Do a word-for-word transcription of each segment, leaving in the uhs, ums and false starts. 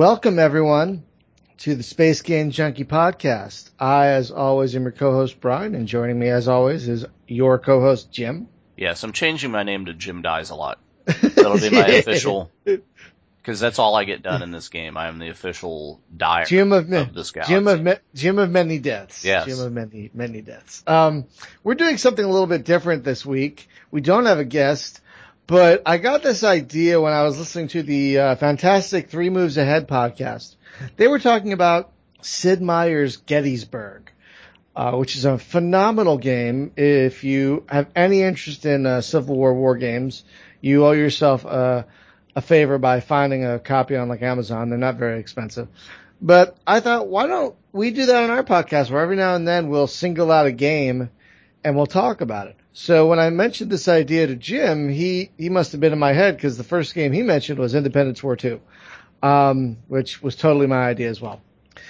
Welcome, everyone, to the Space Game Junkie podcast. I, as always, am your co-host, Brian, and joining me, as always, is your co-host, Jim. Yes, I'm changing my name to Jim Dies a Lot. That'll be my official, because that's all I get done in this game. I am the official dyer Jim of, of this galaxy. Jim of, Jim of many deaths. Yes. Jim of many, many deaths. Um, we're doing something a little bit different this week. We don't have a guest. But I got this idea when I was listening to the uh, fantastic Three Moves Ahead podcast. They were talking about Sid Meier's Gettysburg, uh, which is a phenomenal game. If you have any interest in uh, Civil War war games, you owe yourself uh, a favor by finding a copy on like Amazon. They're not very expensive. But I thought, why don't we do that on our podcast where every now and then we'll single out a game and we'll talk about it. So when I mentioned this idea to Jim, he, he must have been in my head because the first game he mentioned was Independence War two, um, which was totally my idea as well.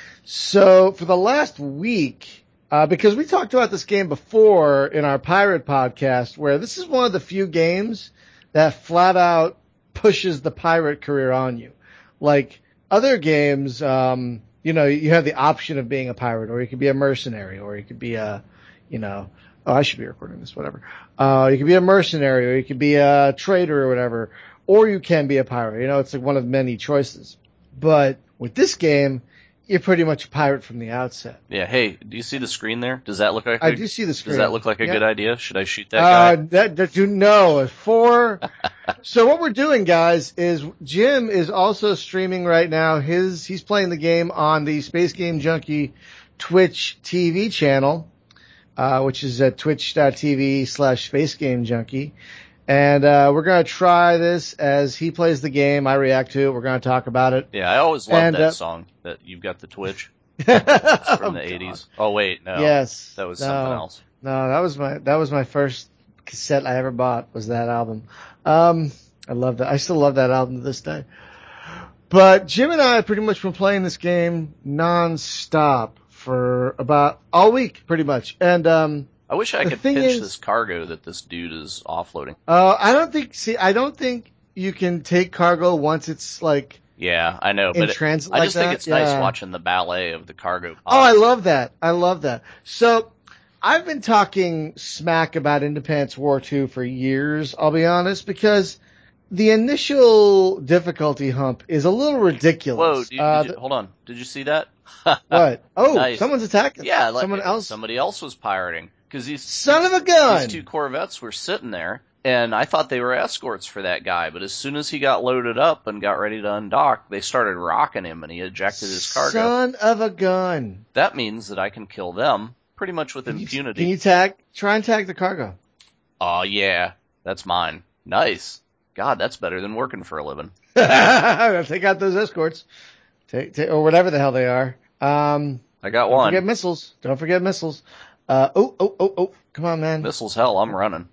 So for the last week, uh, because we talked about this game before in our Pirate podcast, where this is one of the few games that flat out pushes the pirate career on you. Like other games, um, you know, you have the option of being a pirate, or you could be a mercenary, or you could be a, you know, oh, I should be recording this, whatever. Uh, you could be a mercenary, or you could be a trader or whatever, or you can be a pirate. You know, it's like one of many choices. But with this game, you're pretty much a pirate from the outset. Yeah, hey, do you see the screen there? Does that look like a, I do see the screen. Does that look like a yeah. good idea? Should I shoot that guy? Uh, that, that you know, four. So what we're doing, guys, is Jim is also streaming right now. His, he's playing the game on the Space Game Junkie Twitch T V channel. Uh, which is at twitch.tv slash Space Game Junkie. And, uh, we're going to try this as he plays the game. I react to it. We're going to talk about it. Yeah, I always loved and, that uh, song that You've Got the Twitch. It's from the eighties. Oh, wait, no. Yes. That was no, something else. No, that was my, that was my first cassette I ever bought was that album. Um, I love that. I still love that album to this day. But Jim and I have pretty much been playing this game non-stop for about all week, pretty much. And um I wish I could pinch is, this cargo that this dude is offloading. Uh, I don't think. See, I don't think you can take cargo once it's like. Yeah, I know, but it, transit I like just that. think it's yeah. nice watching the ballet of the cargo. Oh, I love that. I love that. So I've been talking smack about Independence War two for years. I'll be honest, because the initial difficulty hump is a little ridiculous. Whoa, did, uh, did you, hold on. Did you see that? What? Oh, nice. Someone's attacking. Yeah, like someone else. Somebody else was pirating because these son of a gun. These two Corvettes were sitting there, and I thought they were escorts for that guy. But as soon as he got loaded up and got ready to undock, they started rocking him, and he ejected his cargo. Son of a gun. That means that I can kill them pretty much with can impunity. You, can you tag? Try and tag the cargo. Oh yeah, that's mine. Nice. God, that's better than working for a living. Take out those escorts, take, take, or whatever the hell they are. Um, I got don't one. Don't forget missiles. Don't forget missiles. Uh, oh, oh, oh, oh, come on, man. Missiles, hell, I'm running.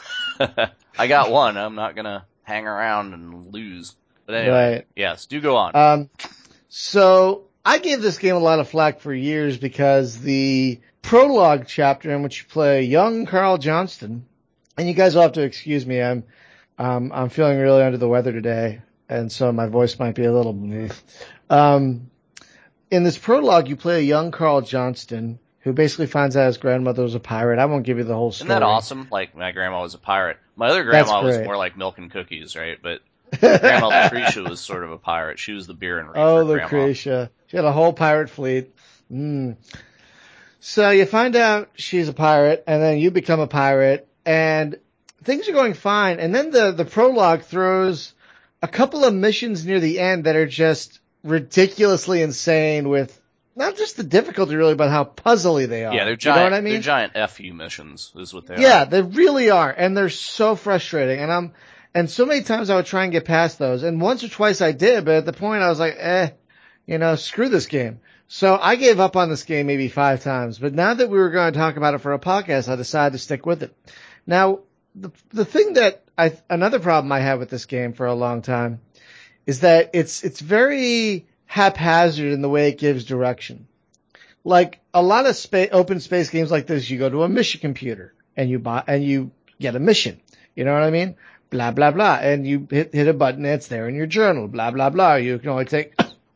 I got one. I'm not gonna hang around and lose. But anyway, right. Yes, do go on. Um, so I gave this game a lot of flack for years because the prologue chapter in which you play young Carl Johnston, and you guys will have to excuse me, I'm, um, I'm feeling really under the weather today, and so my voice might be a little, um, in this prologue, you play a young Carl Johnston who basically finds out his grandmother was a pirate. I won't give you the whole story. Isn't that awesome? Like, my grandma was a pirate. My other grandma was more like milk and cookies, right? But Grandma Lucretia was sort of a pirate. She was the beer and reefer Oh, grandma. Lucretia. She had a whole pirate fleet. Mm. So you find out she's a pirate, and then you become a pirate, and things are going fine. And then the, the prologue throws a couple of missions near the end that are just ridiculously insane with not just the difficulty really, but how puzzly they are. Yeah, they're giant. You know what I mean? They're giant F U missions, is what they yeah, are. Yeah, they really are, and they're so frustrating. And I'm, and so many times I would try and get past those, and once or twice I did, but at the point I was like, eh, you know, screw this game. So I gave up on this game maybe five times. But now that we were going to talk about it for a podcast, I decided to stick with it. Now, the the thing that I another problem I had with this game for a long time is that it's it's very haphazard in the way it gives direction. Like a lot of spa- open space games like this, you go to a mission computer and you buy and you get a mission. You know what I mean? Blah blah blah, and you hit hit a button, and it's there in your journal. Blah blah blah. You can only take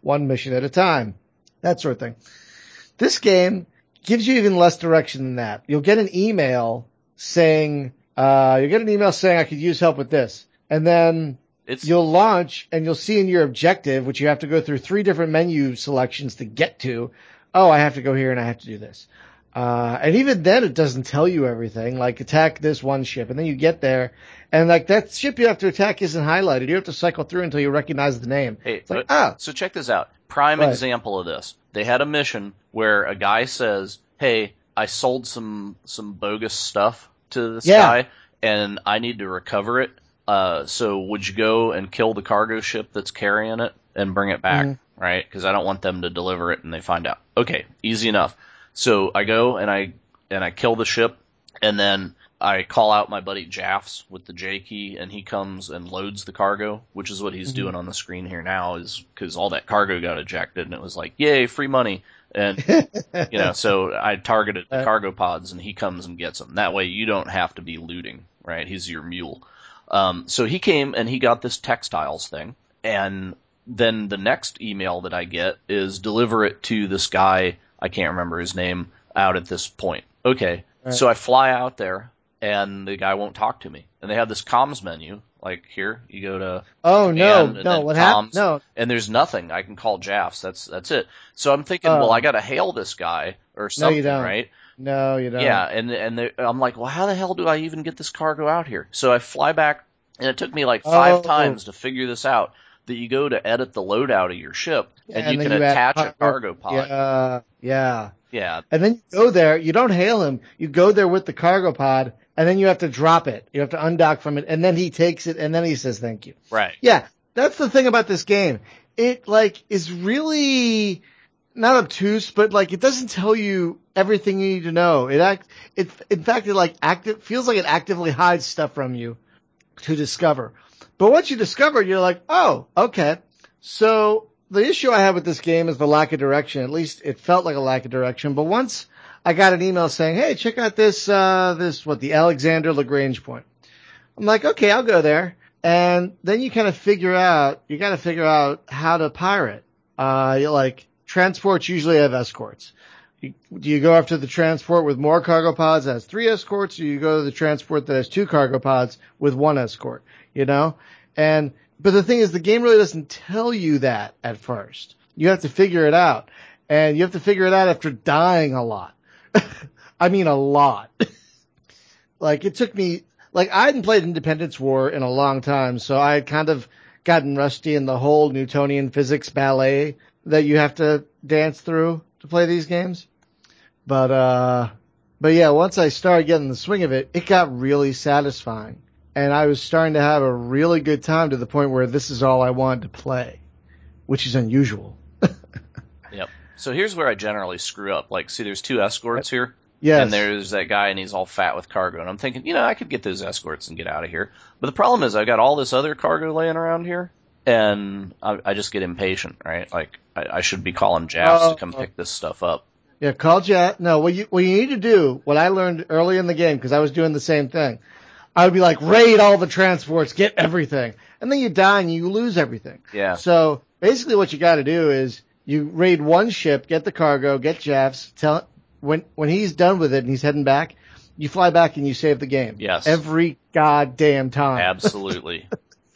one mission at a time, that sort of thing. This game gives you even less direction than that. You'll get an email saying, uh, you'll get an email saying I could use help with this. And then it's, you'll launch and you'll see in your objective, which you have to go through three different menu selections to get to, oh, I have to go here and I have to do this. Uh, and even then it doesn't tell you everything, like attack this one ship, and then you get there, and like that ship you have to attack isn't highlighted. You have to cycle through until you recognize the name. Hey, it's like, but, oh. So check this out. Prime right. example of this. They had a mission where a guy says, hey, I sold some, some bogus stuff to this yeah. guy, and I need to recover it. Uh, so would you go and kill the cargo ship that's carrying it and bring it back, mm-hmm. right? Because I don't want them to deliver it and they find out. Okay, easy enough. So I go and I and I kill the ship, and then I call out my buddy Jaffs with the J key, and he comes and loads the cargo, which is what he's mm-hmm. doing on the screen here now, is because all that cargo got ejected, and it was like, yay, free money. And, you know, so I targeted the cargo pods, and he comes and gets them. That way you don't have to be looting, right? He's your mule. Um, so he came and he got this textiles thing, and then the next email that I get is deliver it to this guy, I can't remember his name, out at this point. Okay, right. So I fly out there, and the guy won't talk to me. And they have this comms menu, like here, you go to oh no, and, and no, what happened? No, and there's nothing. I can call Jaffs. That's that's it. So I'm thinking, uh, well, I got to hail this guy or something, no, you don't. right? No, you don't. Yeah, and and they, I'm like, well, how the hell do I even get this cargo out here? So I fly back, and it took me like five oh. times to figure this out. That you go to edit the loadout of your ship, yeah, and, and you can you attach add, a cargo pod. Yeah, yeah, yeah. And then you go there. You don't hail him. You go there with the cargo pod, and then you have to drop it. You have to undock from it, and then he takes it, and then he says thank you. Right. Yeah, that's the thing about this game. It like is really not obtuse, but like it doesn't tell you everything you need to know. It act, it in fact it like active feels like it actively hides stuff from you to discover. But once you discover it, you're like, oh, okay. So the issue I have with this game is the lack of direction. At least it felt like a lack of direction. But once I got an email saying, hey, check out this, uh, this, what, the Alexander Lagrange point. I'm like, okay, I'll go there. And then you kind of figure out, you got to figure out how to pirate. Uh, you like, transports usually have escorts. You, do you go after the transport with more cargo pods that has three escorts, or you go to the transport that has two cargo pods with one escort, you know? And, but the thing is, the game really doesn't tell you that at first. You have to figure it out. And you have to figure it out after dying a lot. I mean, a lot. Like, it took me, like, I hadn't played Independence War in a long time, so I had kind of gotten rusty in the whole Newtonian physics ballet that you have to dance through to play these games. But, uh, but yeah, once I started getting the swing of it, it got really satisfying. And I was starting to have a really good time to the point where this is all I wanted to play, which is unusual. Yep. So here's where I generally screw up. Like, see, there's two escorts here. Yes. And there's that guy, and he's all fat with cargo. And I'm thinking, you know, I could get those escorts and get out of here. But the problem is I've got all this other cargo laying around here, and I, I just get impatient, right? Like, I, I should be calling Jaffs uh, to come pick this stuff up. Yeah, call Jaff. No, what you, what you need to do, what I learned early in the game, because I was doing the same thing, I would be like, raid all the transports, get everything. And then you die and you lose everything. Yeah. So basically what you got to do is you raid one ship, get the cargo, get Jaffs, tell, when, when he's done with it and he's heading back, you fly back and you save the game. Yes. Every goddamn time. Absolutely.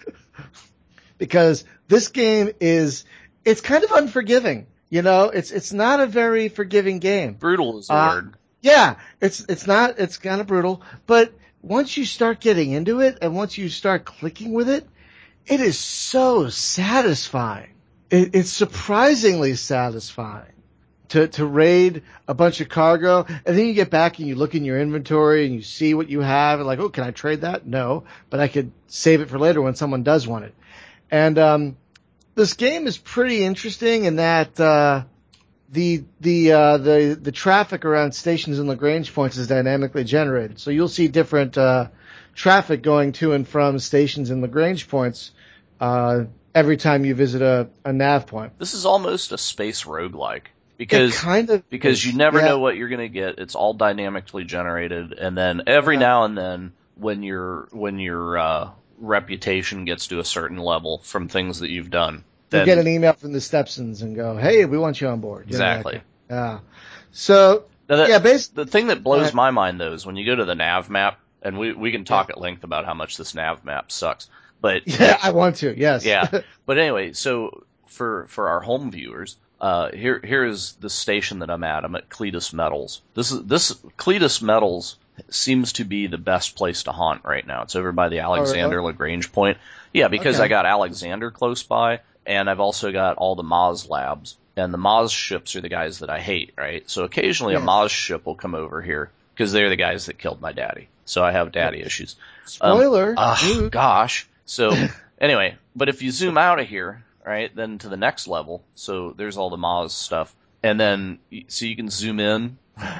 Because this game is, it's kind of unforgiving. You know, it's, it's not a very forgiving game. Brutal is the uh, word. Yeah. It's, it's not, it's kind of brutal, but once you start getting into it and once you start clicking with it, it is so satisfying. It, it's surprisingly satisfying to, to raid a bunch of cargo, and then you get back and you look in your inventory and you see what you have and like, oh, can I trade that? No, but I could save it for later when someone does want it. And, um, this game is pretty interesting in that, uh, the, the, uh, the, the traffic around stations and Lagrange points is dynamically generated. So you'll see different, uh, traffic going to and from stations and Lagrange points, uh, every time you visit a, a nav point. This is almost a space roguelike. Because, kind of because you never yeah. know what you're going to get. It's all dynamically generated. And then every yeah. now and then when your, when your, uh, reputation gets to a certain level from things that you've done, then, you get an email from the Stepsons and go, hey, we want you on board. You exactly. Know, yeah. So, now that, yeah, basically. The thing that blows uh, my mind, though, is when you go to the nav map, and we, we can talk yeah. at length about how much this nav map sucks. But yeah, I want to, yes. Yeah. But anyway, so for, for our home viewers, uh, here, here is the station that I'm at. I'm at Cletus Metals. This is, this, Cletus Metals seems to be the best place to haunt right now. It's over by the Alexander oh, really? Lagrange point. Yeah, because okay. I got Alexander close by, and I've also got all the Maz labs. And the Maz ships are the guys that I hate, right? So occasionally yes. a Maz ship will come over here, because they're the guys that killed my daddy. So I have daddy issues. Spoiler. Um, uh, gosh. So anyway, but if you zoom out of here, right, then to the next level, so there's all the Maz stuff. And then, so you can zoom in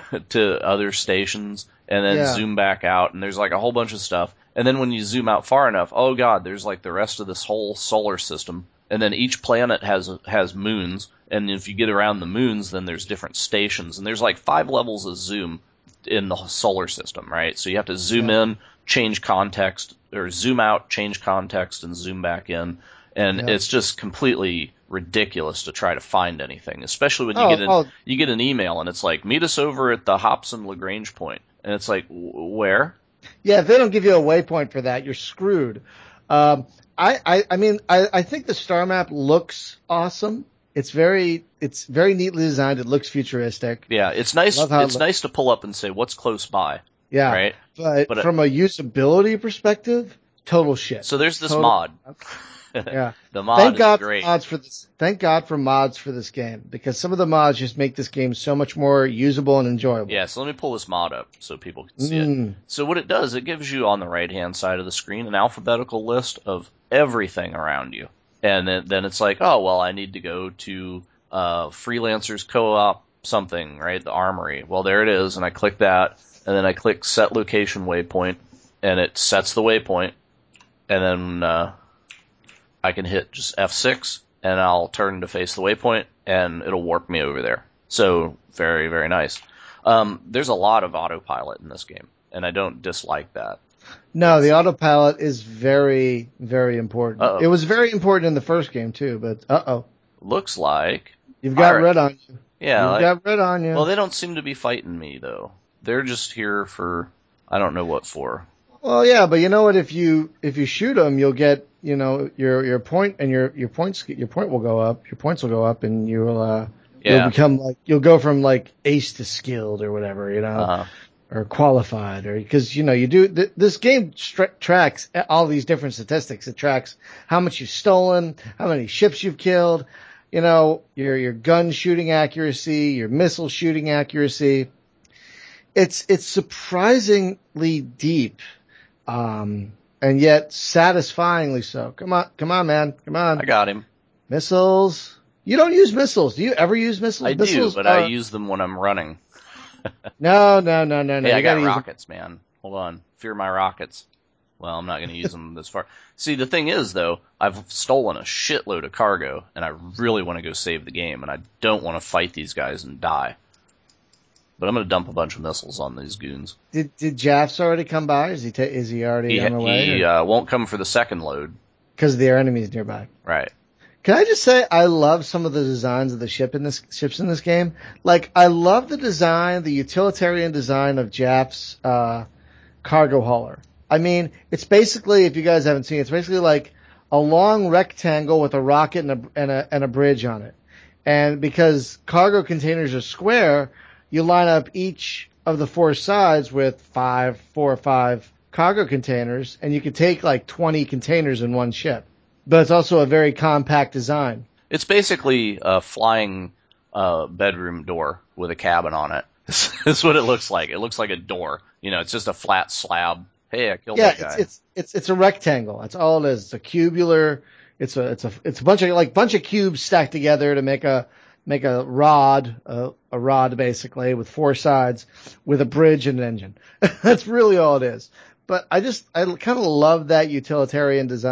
to other stations, and then yeah. zoom back out, and there's like a whole bunch of stuff. And then when you zoom out far enough, oh god, there's like the rest of this whole solar system. And then each planet has has moons, and if you get around the moons, then there's different stations. And there's like five levels of zoom in the solar system, right? So you have to zoom yeah. in, change context, or zoom out, change context, and zoom back in. And yeah. it's just completely ridiculous to try to find anything, especially when you oh, get an, oh. you get an email and it's like, meet us over at the Hobson Lagrange point. And it's like, where? Yeah, if they don't give you a waypoint for that, you're screwed. Um, I, I, I mean, I, I think the star map looks awesome. It's very, it's very neatly designed. It looks futuristic. Yeah, it's nice. It's it nice to pull up and say what's close by. Yeah, right. But, but from it, a usability perspective, total shit. So there's this total, mod. Yeah, the mod thank is God great. For mods for this. Thank God for mods for this game, because some of the mods just make this game so much more usable and enjoyable. Yeah, so let me pull this mod up so people can see mm. it. So what it does, it gives you on the right hand side of the screen an alphabetical list of everything around you, and then, then it's like, oh well, I need to go to uh, Freelancers Co-op something, right? The Armory. Well, there it is, and I click that, and then I click Set Location Waypoint, and it sets the waypoint, and then uh, I can hit just F six, and I'll turn to face the waypoint, and it'll warp me over there. So, very, very nice. Um, there's a lot of autopilot in this game, and I don't dislike that. No, it's, the autopilot is very, very important. Uh-oh. It was very important in the first game, too, but uh-oh. Looks like... You've got pirate. red on you. Yeah. You've like, got red on you. Well, they don't seem to be fighting me, though. They're just here for... I don't know what for. Well, yeah, but you know what? If you if you shoot them, you'll get you know your your point, and your your points your point will go up. Your points will go up, and you'll uh yeah. you'll become like you'll go from like ace to skilled or whatever, you know, uh-huh. or qualified, or because you know you do th- this game tra- tracks all these different statistics. It tracks how much you've stolen, how many ships you've killed, you know, your your gun shooting accuracy, your missile shooting accuracy. It's it's surprisingly deep. Um, and yet satisfyingly so. Come on, come on, man. Come on. I got him. Missiles. You don't use missiles. Do you ever use missiles? I missiles do, but are... I use them when I'm running. no, no, no, no, no. Hey, you I got rockets, them. man. Hold on. Fear my rockets. Well, I'm not going to use them this far. See, the thing is, though, I've stolen a shitload of cargo, and I really want to go save the game, and I don't want to fight these guys and die. But I'm going to dump a bunch of missiles on these goons. Did did Jaffs already come by? Is he ta- is he already he, on the way? He uh, won't come for the second load. Because there are enemies nearby. Right. Can I just say I love some of the designs of the ship in this ships in this game? Like I love the design, the utilitarian design of Jaff's uh, cargo hauler. I mean, it's basically, if you guys haven't seen it, it's basically like a long rectangle with a rocket and a and a, and a bridge on it. And because cargo containers are square, you line up each of the four sides with five, four or five cargo containers, and you can take like twenty containers in one ship. But it's also a very compact design. It's basically a flying uh, bedroom door with a cabin on it. That's what it looks like. It looks like a door. You know, it's just a flat slab. Hey, I killed yeah, that guy. Yeah, it's, it's it's it's a rectangle. That's all it is. It's a cubular. It's a it's a it's a bunch of like bunch of cubes stacked together to make a make a rod, a, a rod basically with four sides with a bridge and an engine. That's really all it is. But I just, I kind of love that utilitarian design.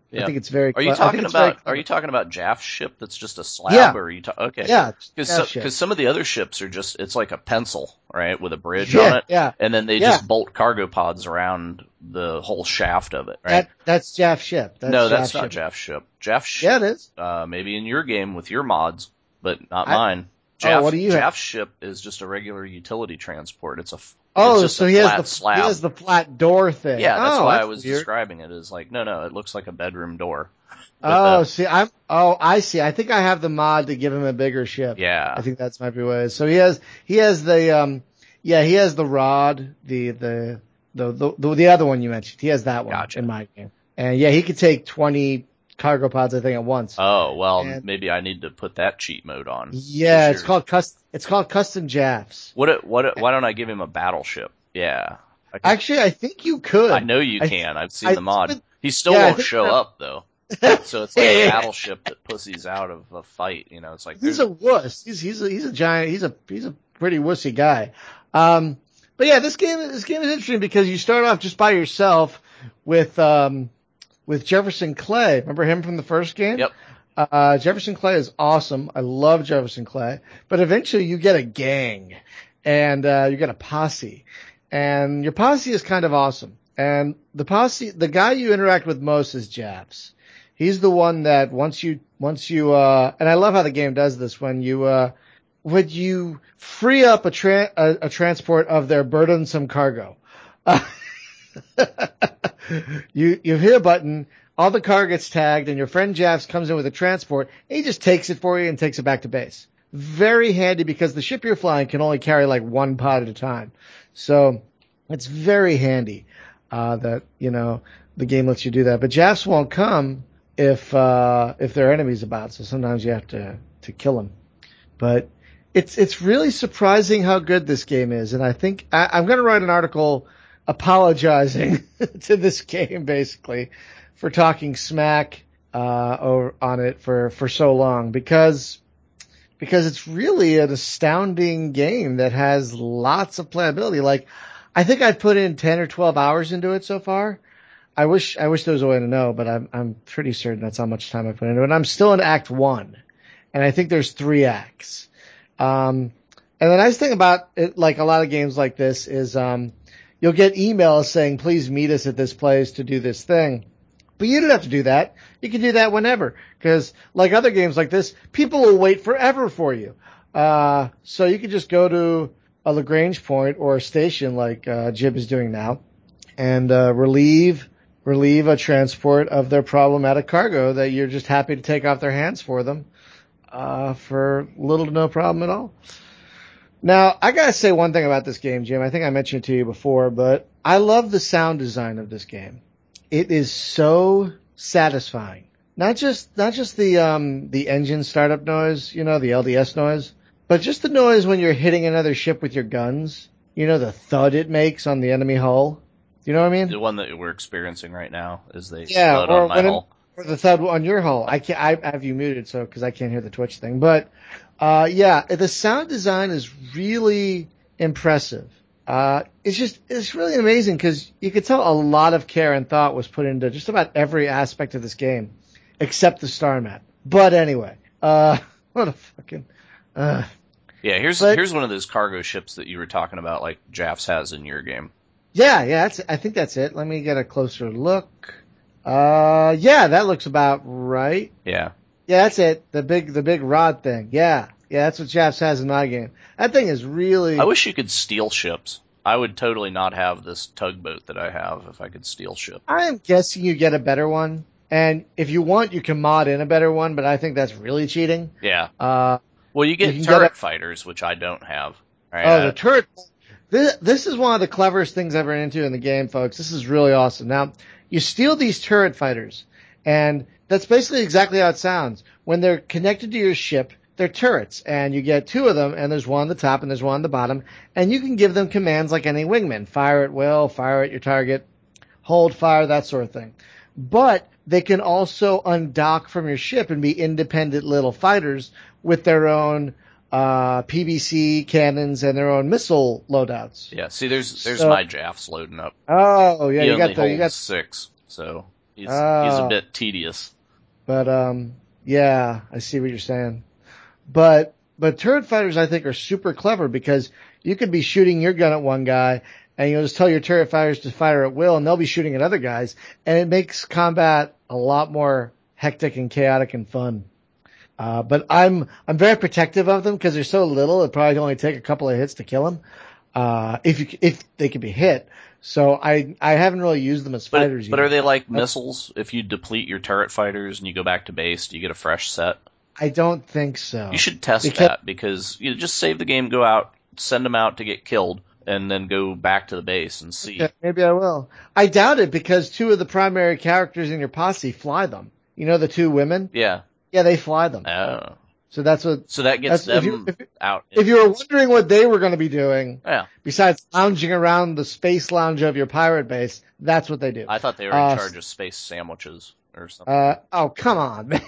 I think it's very. Are you I talking think it's about? very Are you talking about Jaff's ship that's just a slab? Yeah. Or are you ta- okay? Yeah, Because Jaff so, ship. 'cause some of the other ships are just it's like a pencil, right, with a bridge Yeah, on it, yeah, and then they yeah. just bolt cargo pods around the whole shaft of it, right? That that's Jaff's ship. That's no, Jaff's that's not ship. Jaff's ship. Jaff's ship, Yeah, it is. uh, maybe in your game with your mods, but not I, mine. oh, Jaff, what do you have? Jaff's ship is just a regular utility transport. It's a f- Oh, it's just so a he has flat the slab. he has the flat door thing. Yeah, that's oh, why that's I was weird. describing it as like, no, no, it looks like a bedroom door. But, Oh, uh, see, I'm. Oh, I see. I think I have the mod to give him a bigger ship. yeah. I think that's might be what it is. So he has he has the um yeah he has the rod the the the the the, the other one you mentioned. He has that one Gotcha. in my game. And yeah, he could take twenty cargo pods I think at once. Oh, well, And- maybe I need to put that cheat mode on. Yeah, it's yours- called custom. It's called custom Jaffs. What? What? Why don't I give him a battleship? Yeah. I can- Actually, I think you could. I know you I can. I've seen I the mod. think- He still yeah, I won't think show that- up though. So it's like a battleship that pussies out of a fight. You know, it's like He's there's- a wuss. He's he's a, he's a giant. He's a he's a pretty wussy guy. Um, but yeah, this game this game is interesting because you start off just by yourself with um with Jefferson Clay. Remember him from the first game? Yep. Uh, Jefferson Clay is awesome. I love Jefferson Clay. But eventually you get a gang and uh, you get a posse, and your posse is kind of awesome. And the posse, the guy you interact with most is Jaffs. He's the one that once you, once you, uh, and I love how the game does this when you, uh, when you free up a, tra- a, a transport of their burdensome cargo. Uh, you, you hit a button, all the cargo gets tagged, and your friend Jaffs comes in with a transport, and he just takes it for you and takes it back to base. Very handy because the ship you're flying can only carry like one pod at a time. So it's very handy, uh, that, you know, the game lets you do that. But Jaffs won't come if uh if there are enemies about, so sometimes you have to to kill them. But it's it's really surprising how good this game is, and I think I, I'm going to write an article apologizing to this game basically for talking smack uh over on it for for so long because because it's really an astounding game that has lots of playability. Like I think I've put in ten or twelve hours into it so far. I wish I wish there was a way to know, but I'm I'm pretty certain that's how much time I put into it. And I'm still in Act One, and I think there's three acts. Um, and the nice thing about it, like a lot of games like this, is um, you'll get emails saying, "Please meet us at this place to do this thing." But you don't have to do that. You can do that whenever, because like other games like this, people will wait forever for you. Uh, so you can just go to a Lagrange point or a station like uh, Jib is doing now, and uh, relieve. relieve a transport of their problematic cargo that you're just happy to take off their hands for them, uh, for little to no problem at all. Now, I gotta say one thing about this game, Jim. I think I mentioned it to you before, but I love the sound design of this game. It is so satisfying. Not just, not just the, um, the engine startup noise, you know, the L D S noise, but just the noise when you're hitting another ship with your guns. You know, the thud it makes on the enemy hull. You know what I mean? The one that we're experiencing right now is they yeah, thud or on my when it, hull. or the thud on your hull. I can't. I have you muted so because I can't hear the Twitch thing. But uh, yeah, the sound design is really impressive. Uh, it's just it's really amazing because you could tell a lot of care and thought was put into just about every aspect of this game, except the star map. But anyway, uh, what a fucking. Uh, yeah, here's but, here's one of those cargo ships that you were talking about, like Jaffs has in your game. Yeah, yeah, that's, I think that's it. Let me get a closer look. Uh, yeah, that looks about right. Yeah. Yeah, that's it. The big, the big rod thing. Yeah. Yeah, that's what Jaffs has in my game. That thing is really. I wish you could steal ships. I would totally not have this tugboat that I have if I could steal ships. I am guessing you get a better one. And if you want, you can mod in a better one, but I think that's really cheating. Yeah. Uh, well, you get you turret get a, fighters, which I don't have. Right? Oh, the turret. This, this is one of the cleverest things I've run into in the game, folks. This is really awesome. Now, you steal these turret fighters, and that's basically exactly how it sounds. When they're connected to your ship, they're turrets, and you get two of them, and there's one on the top and there's one on the bottom, and you can give them commands like any wingman. Fire at will, fire at your target, hold fire, that sort of thing. But they can also undock from your ship and be independent little fighters with their own uh, P B C cannons and their own missile loadouts. Yeah, see, there's there's so, my Jaffs loading up. Oh, yeah, he you got only the, you got six, so He's Uh, he's a bit tedious. But um, yeah, I see what you're saying. But but turret fighters, I think, are super clever because you could be shooting your gun at one guy, and you'll just tell your turret fighters to fire at will, and they'll be shooting at other guys, and it makes combat a lot more hectic and chaotic and fun. Uh, but I'm I'm very protective of them because they're so little. It probably only take a couple of hits to kill them, uh, if you if they can be hit. So I I haven't really used them as But fighters but yet. are they like missiles? If you deplete your turret fighters and you go back to base, do you get a fresh set? I don't think so. You should test Because that because you just save the game, go out, send them out to get killed, and then go back to the base and see. yeah, maybe I will. I doubt it because two of the primary characters in your posse fly them. You know the two women? Yeah. Yeah, they fly them. Oh. So that's what. So that gets That's if them you if, out. if you were wondering what they were going to be doing, Yeah. besides lounging around the space lounge of your pirate base, that's what they do. I thought they were in Uh, charge of space sandwiches or something. Uh, oh, come on, man.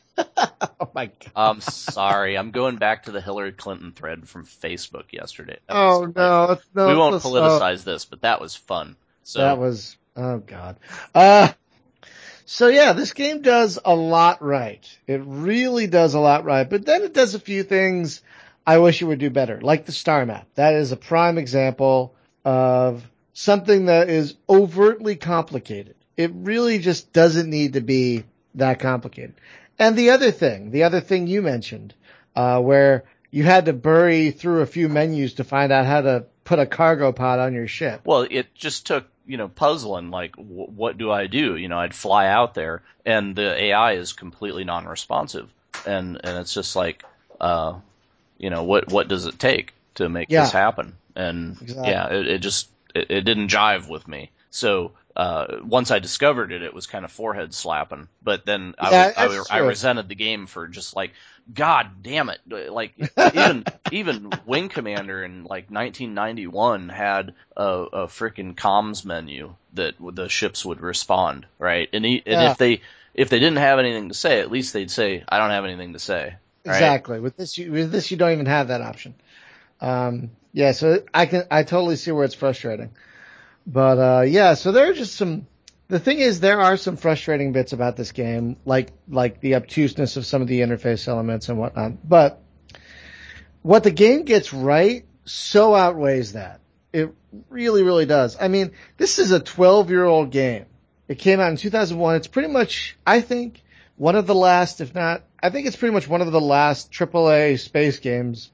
Oh my god. I'm sorry. I'm going back to the Hillary Clinton thread from Facebook yesterday. That Oh was- no, no. we won't let's- oh, politicize this, but that was fun. So that was, oh god. Uh, so yeah, this game does a lot right. It really does a lot right, but then it does a few things I wish it would do better, like the star map. That is a prime example of something that is overtly complicated. It really just doesn't need to be that complicated. And the other thing, the other thing you mentioned, uh, where you had to bury through a few menus to find out how to put a cargo pod on your ship. well, it just took, you know, puzzling, like, w- what do I do? You know, I'd fly out there, and the A I is completely non-responsive. And, and it's just like, uh, you know, what, what does it take to make Yeah. this happen? And, Exactly. yeah, it, it just, it, it didn't jive with me. So, uh, once I discovered it, it was kind of forehead slapping. But then I, Yeah, was, I, that's I true. resented the game for just like, God damn it. Like, even, even Wing Commander in like nineteen ninety-one had a, a freaking comms menu that the ships would respond, right? And, he, and Yeah. if they, if they didn't have anything to say, at least they'd say, I don't have anything to say. Right? Exactly. With this, you, with this, you don't even have that option. Um, yeah, so I can, I totally see where it's frustrating. But, uh, yeah, so there are just some, the thing is there are some frustrating bits about this game, like, like the obtuseness of some of the interface elements and whatnot. But what the game gets right so outweighs that. It really, really does. I mean, this is a twelve year old game. It came out in two thousand one. It's pretty much, I think, one of the last, if not, I think it's pretty much one of the last triple A space games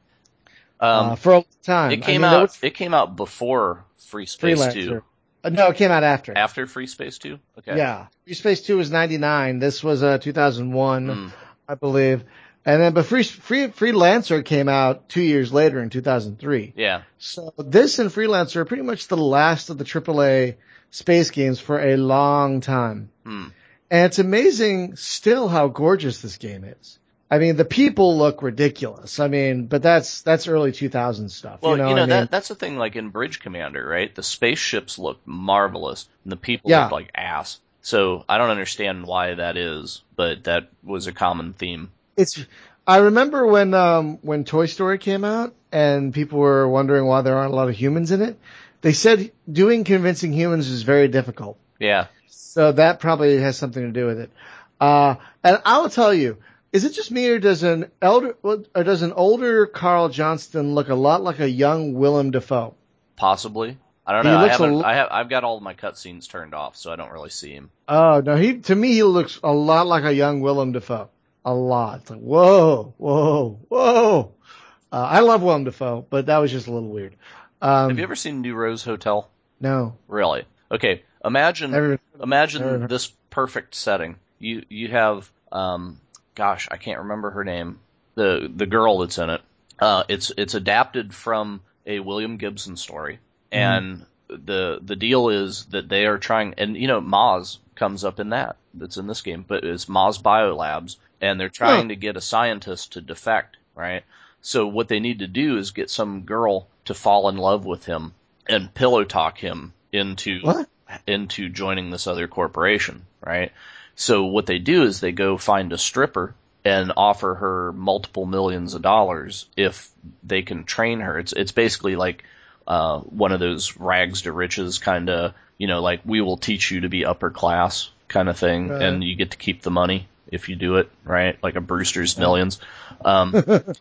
Um, uh, for a long time. it came I mean, there out, was it came out before Free Space Freelancer. two. Uh, no, it came out after. After Free Space two? Okay. Yeah. Free Space two was ninety-nine. This was uh, two thousand one, Mm. I believe. And then, but Free, Free, Freelancer came out two years later in two thousand three. Yeah. So this and Freelancer are pretty much the last of the triple A space games for a long time. Hmm. And it's amazing still how gorgeous this game is. I mean, the people look ridiculous. I mean, but that's, that's early two thousands stuff. Well, you know, you know what I mean? that that's the thing. Like in Bridge Commander, right? The spaceships look marvelous, and the people Yeah. look like ass. So I don't understand why that is, but that was a common theme. It's, I remember when, um, when Toy Story came out and people were wondering why there aren't a lot of humans in it. They said doing convincing humans is very difficult. Yeah. So that probably has something to do with it. Uh, and I will tell you, is it just me or does an elder, or does an older Carl Johnston look a lot like a young Willem Dafoe? Possibly. I don't He know. I looks a haven't. l- I have. I've got all of my cutscenes turned off, so I don't really see him. Oh, no, he, to me, he looks a lot like a young Willem Dafoe. A lot. It's like, whoa, whoa, whoa. Uh, I love Willem Dafoe, but that was just a little weird. Um, Have you ever seen New Rose Hotel? no. Really? Okay. Imagine. Never- imagine never- this perfect setting. You you have. Um. Gosh, I can't remember her name. The the girl that's in it. Uh. It's it's adapted from a William Gibson story, and the the deal is that they are trying. And you know, Maz comes up in that. That's in this game, but it's Maz Biolabs, and they're trying Huh. to get a scientist to defect. Right. So what they need to do is get some girl to fall in love with him and pillow talk him into What? into joining this other corporation, right? So what they do is they go find a stripper and offer her multiple millions of dollars if they can train her. It's it's basically like uh one of those rags to riches kind of, you know, like we will teach you to be upper class kind of thing, Right. and you get to keep the money if you do it, right? Like a Brewster's Millions. Um,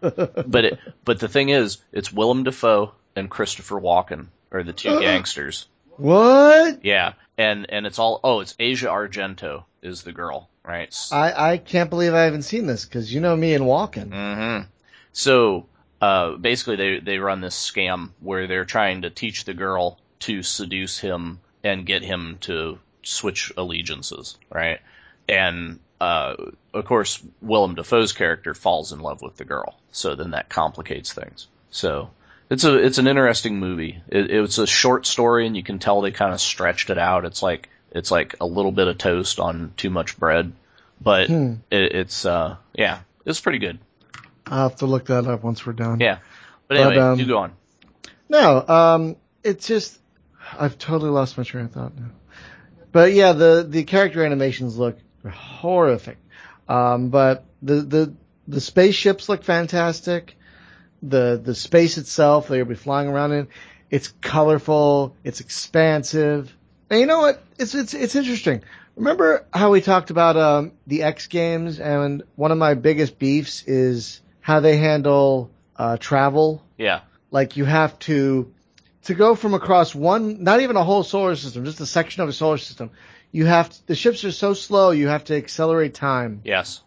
but it, but the thing is, it's Willem Dafoe and Christopher Walken are the two gangsters. What? Yeah, and and it's all oh, it's Asia Argento is the girl, right? I, I can't believe I haven't seen this, because you know me and Walken. Mm-hmm. So uh, basically, they they run this scam where they're trying to teach the girl to seduce him and get him to switch allegiances, right? And uh, of course, Willem Dafoe's character falls in love with the girl, so then that complicates things. So it's a it's an interesting movie. It, it's a short story, and you can tell they kind of stretched it out. It's like it's like a little bit of toast on too much bread, but Hmm. it, it's uh yeah, it's pretty good. I'll have to look that up once we're done. Yeah, but anyway, But, um, you go on. No, um, it's just, I've totally lost my train of thought now. But yeah, the, the character animations look horrific. Um, but the, the, the spaceships look fantastic. The, the space itself, they'll be flying around in, it's colorful, it's expansive. And you know what? It's, it's, it's interesting. Remember how we talked about, um, the X Games, and one of my biggest beefs is how they handle, uh, travel? Yeah. Like you have to, to go from across one, not even a whole solar system, just a section of a solar system. You have to, the ships are so slow, you have to accelerate time. Yes.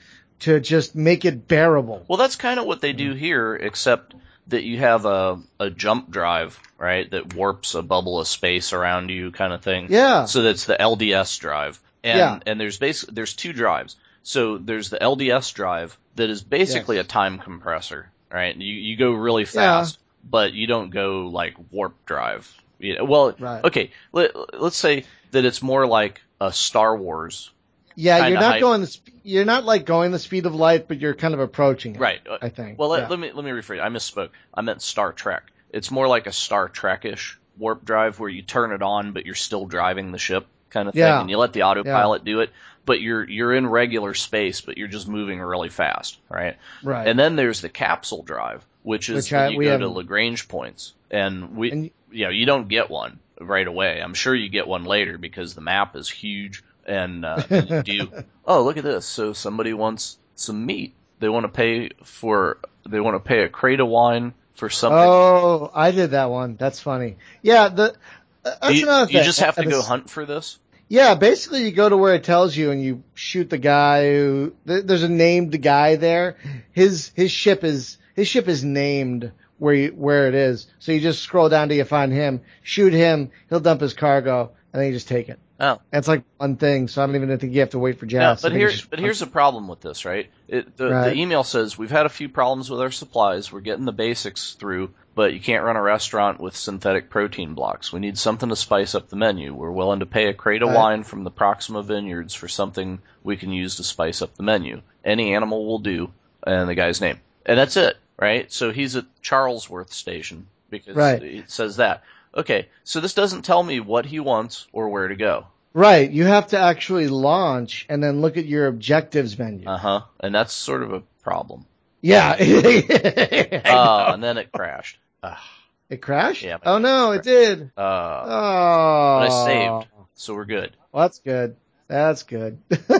To just make it bearable. Well, that's kind of what they do here, except that you have a, a jump drive, right, that warps a bubble of space around you kind of thing. Yeah. So that's the L D S drive. And, yeah. and there's basically, there's two drives. So there's the L D S drive that is basically yes. a time compressor, right? You, you go really fast, yeah. but you don't go like warp drive. You know, well, right. okay, let, let's say that it's more like a Star Wars. Yeah, you're not hype. going the sp- you're not like going the speed of light, but you're kind of approaching it. Right. I think. Well, let, yeah. let me let me rephrase. I misspoke. I meant Star Trek. It's more like a Star Trek-ish warp drive where you turn it on, but you're still driving the ship, kind of thing, yeah. and you let the autopilot yeah. do it. But you're you're in regular space, but you're just moving really fast, right? Right. And then there's the capsule drive, which is which that I, you we go have... to Lagrange points, and we, and... you know, you don't get one right away. I'm sure you get one later because the map is huge. And, uh, and you do, oh, look at this. So somebody wants some meat. They want to pay for, they want to pay a crate of wine for something. Oh, I did that one. That's funny. Yeah, the, uh, that's you, another thing. You just have to and go hunt for this? Yeah, basically you go to where it tells you and you shoot the guy who, there's a named guy there. His, his ship is, his ship is named where you, where it is. So you just scroll down till you find him, shoot him, he'll dump his cargo, and then you just take it. Oh. That's like one thing, so I don't even think you have to wait for Jazz. No, but here, but here's the problem with this, right? It, the, right? the email says, we've had a few problems with our supplies. We're getting the basics through, but you can't run a restaurant with synthetic protein blocks. We need something to spice up the menu. We're willing to pay a crate of right. wine from the Proxima Vineyards for something we can use to spice up the menu. Any animal will do, and the guy's name. And that's it, right? So he's at Charlesworth Station because right. it says that. Okay, so this doesn't tell me what he wants or where to go. Right, you have to actually launch and then look at your objectives menu. Uh-huh, and that's sort of a problem. Yeah. uh, and then it crashed. Ugh. It crashed? Yeah. Oh no, it did. Uh, oh. But I saved, so we're good. Well, that's good. That's good.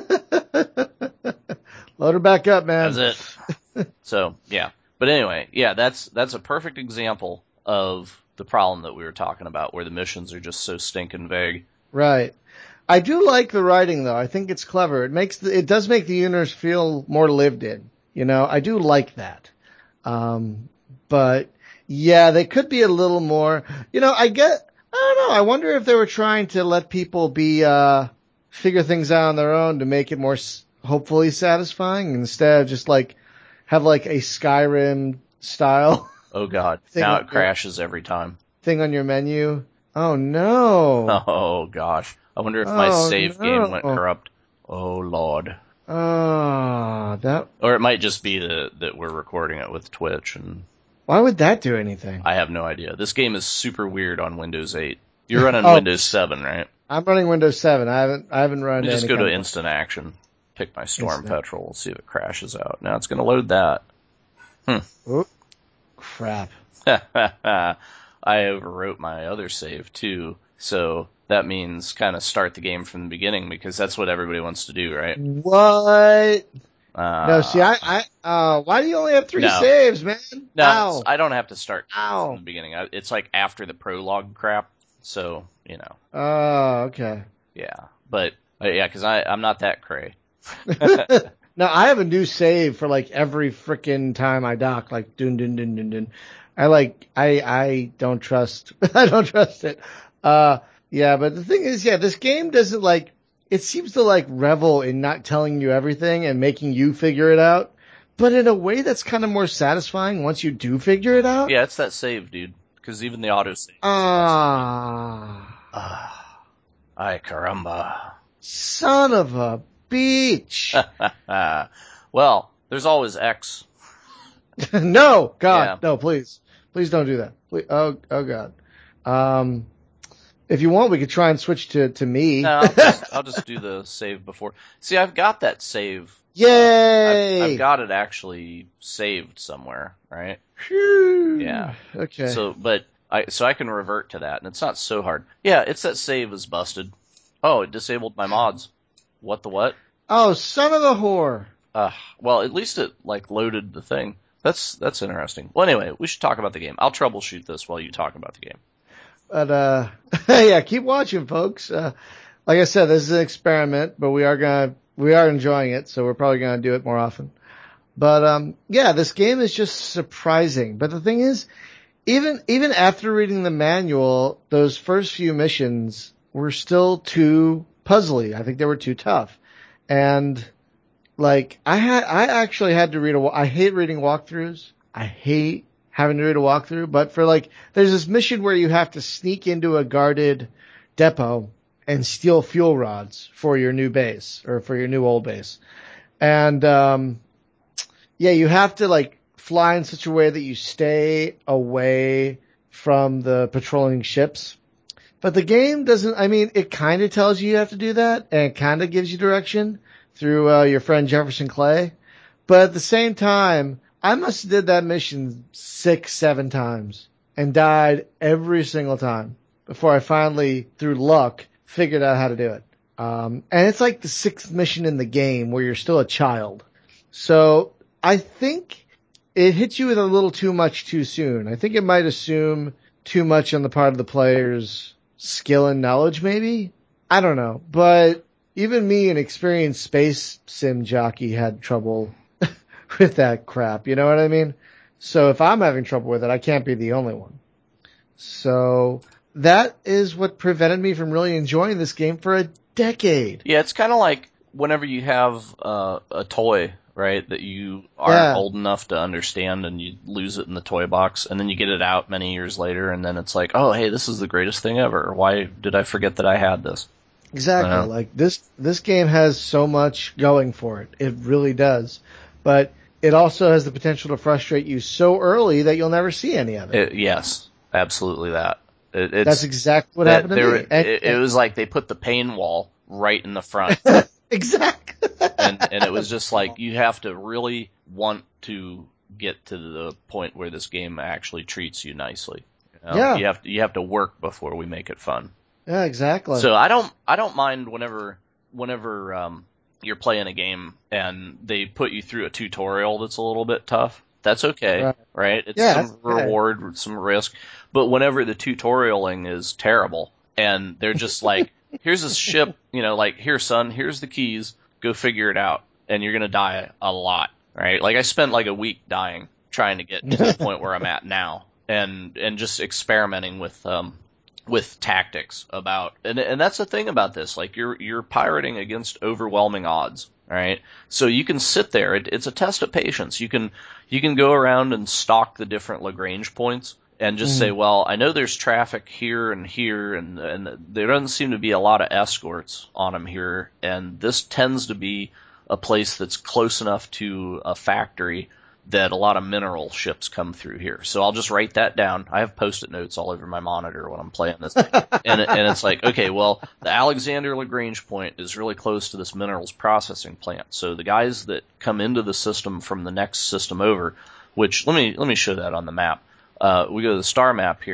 Load her back up, man. That's it. So, yeah. But anyway, yeah, that's that's a perfect example of the problem that we were talking about, where the missions are just so stinking vague. Right. I do like the writing, though. I think it's clever. It makes the, it does make the universe feel more lived in. You know, I do like that. Um, but yeah, they could be a little more. You know, I get. I don't know. I wonder if they were trying to let people be uh figure things out on their own to make it more hopefully satisfying, instead of just like have like a Skyrim style. Oh God! Now it crashes every time. Thing on your menu. Oh no! Oh gosh! I wonder if oh, my save no. game went corrupt. Oh Lord! Oh, that. Or it might just be that that we're recording it with Twitch, and why would that do anything? I have no idea. This game is super weird on Windows eight. You're running oh, Windows seven, right? I'm running Windows seven. I haven't. I haven't run. You just any go to Instant Action, pick my Storm Instant. Petrol, we'll see if it crashes out. Now it's going to load that. Hmm. Oop. Crap. I overwrote my other save too, so that means kind of start the game from the beginning because that's what everybody wants to do, right? What? Uh, no, see, I, I, uh, why do you only have three no. saves, man? No, Ow. I don't have to start Ow. from the beginning. It's like after the prologue crap, so, you know. Oh, okay. Yeah, but, uh, yeah, because I'm not that cray. No, I have a new save for like every frickin' time I dock, like dun dun dun dun dun. I like, I, I don't trust, I don't trust it. Uh, yeah, but the thing is, yeah, this game doesn't like, it seems to like revel in not telling you everything and making you figure it out, but in a way that's kind of more satisfying once you do figure it out. Yeah, it's that save, dude, because even the auto save. Ah. Ah. Ay, caramba. Son of a beach. Well, there's always X. No, God, Yeah. no, please. Please don't do that. Please, oh, oh God. Um, if you want, we could try and switch to, to me. No, I'll just, I'll just do the save before. See, I've got that save. Yay! I've, I've got it actually saved somewhere, right? Phew. Yeah. Okay. So, but I, so I can revert to that, and it's not so hard. Yeah, it's that save is busted. Oh, it disabled my mods. What the what? Oh, son of a whore. Uh, well, at least it, like, loaded the thing. That's, that's interesting. Well, anyway, we should talk about the game. I'll troubleshoot this while you talk about the game. But, uh, yeah, keep watching, folks. Uh, like I said, this is an experiment, but we are gonna, we are enjoying it, so we're probably gonna do it more often. But, um, yeah, this game is just surprising. But the thing is, even, even after reading the manual, those first few missions were still too puzzly. I think they were too tough. And, like, I had, I actually had to read a, I hate reading walkthroughs. I hate having to read a walkthrough, but for like, there's this mission where you have to sneak into a guarded depot and steal fuel rods for your new base or for your new old base. And, um, yeah, you have to like fly in such a way that you stay away from the patrolling ships. But the game doesn't, I mean, it kind of tells you you have to do that and it kind of gives you direction through uh, your friend Jefferson Clay. But at the same time, I must have did that mission six, seven times and died every single time before I finally, through luck, figured out how to do it. Um, and it's like the sixth mission in the game where you're still a child. So I think it hits you with a little too much too soon. I think it might assume too much on the part of the player's skill and knowledge, maybe? I don't know. But even me, an experienced space sim jockey, had trouble with that crap. You know what I mean? So if I'm having trouble with it, I can't be the only one. So that is what prevented me from really enjoying this game for a decade. Yeah, it's kind of like whenever you have uh, a toy, right, that you aren't Yeah. old enough to understand and you lose it in the toy box and then you get it out many years later and then it's like, oh, hey, this is the greatest thing ever. Why did I forget that I had this? Exactly. Uh-huh. Like this, this game has so much going for it. It really does. But it also has the potential to frustrate you so early that you'll never see any of it. It, yes, absolutely that. It, it's, That's exactly what that, happened to there, me. And, it, it was like they put the pain wall right in the front. exactly. and, and it was just like, you have to really want to get to the point where this game actually treats you nicely. You know? Yeah. You have to, you have to work before we make it fun. Yeah, exactly. So I don't, I don't mind whenever, whenever, um, you're playing a game and they put you through a tutorial that's a little bit tough. That's okay, right? right? It's Yeah, some reward, okay. Some risk. But whenever the tutorialing is terrible and they're just like, here's a ship, you know, like, here, son, here's the keys, go figure it out. And you're going to die a lot, right? Like, I spent like a week dying trying to get to the point where I'm at now and, and just experimenting with, um, with tactics about, and and that's the thing about this, like you're you're pirating against overwhelming odds, right? So you can sit there, it, it's a test of patience. You can you can go around and stalk the different Lagrange points and just mm. say, well, I know there's traffic here and here, and and there doesn't seem to be a lot of escorts on them here, and this tends to be a place that's close enough to a factory that a lot of mineral ships come through here. So I'll just write that down. I have Post-it notes all over my monitor when I'm playing this. and, it, and it's like, okay, well, the Alexander Lagrange point is really close to this minerals processing plant. So the guys that come into the system from the next system over, which let me let me show that on the map. Uh, we go to the star map here,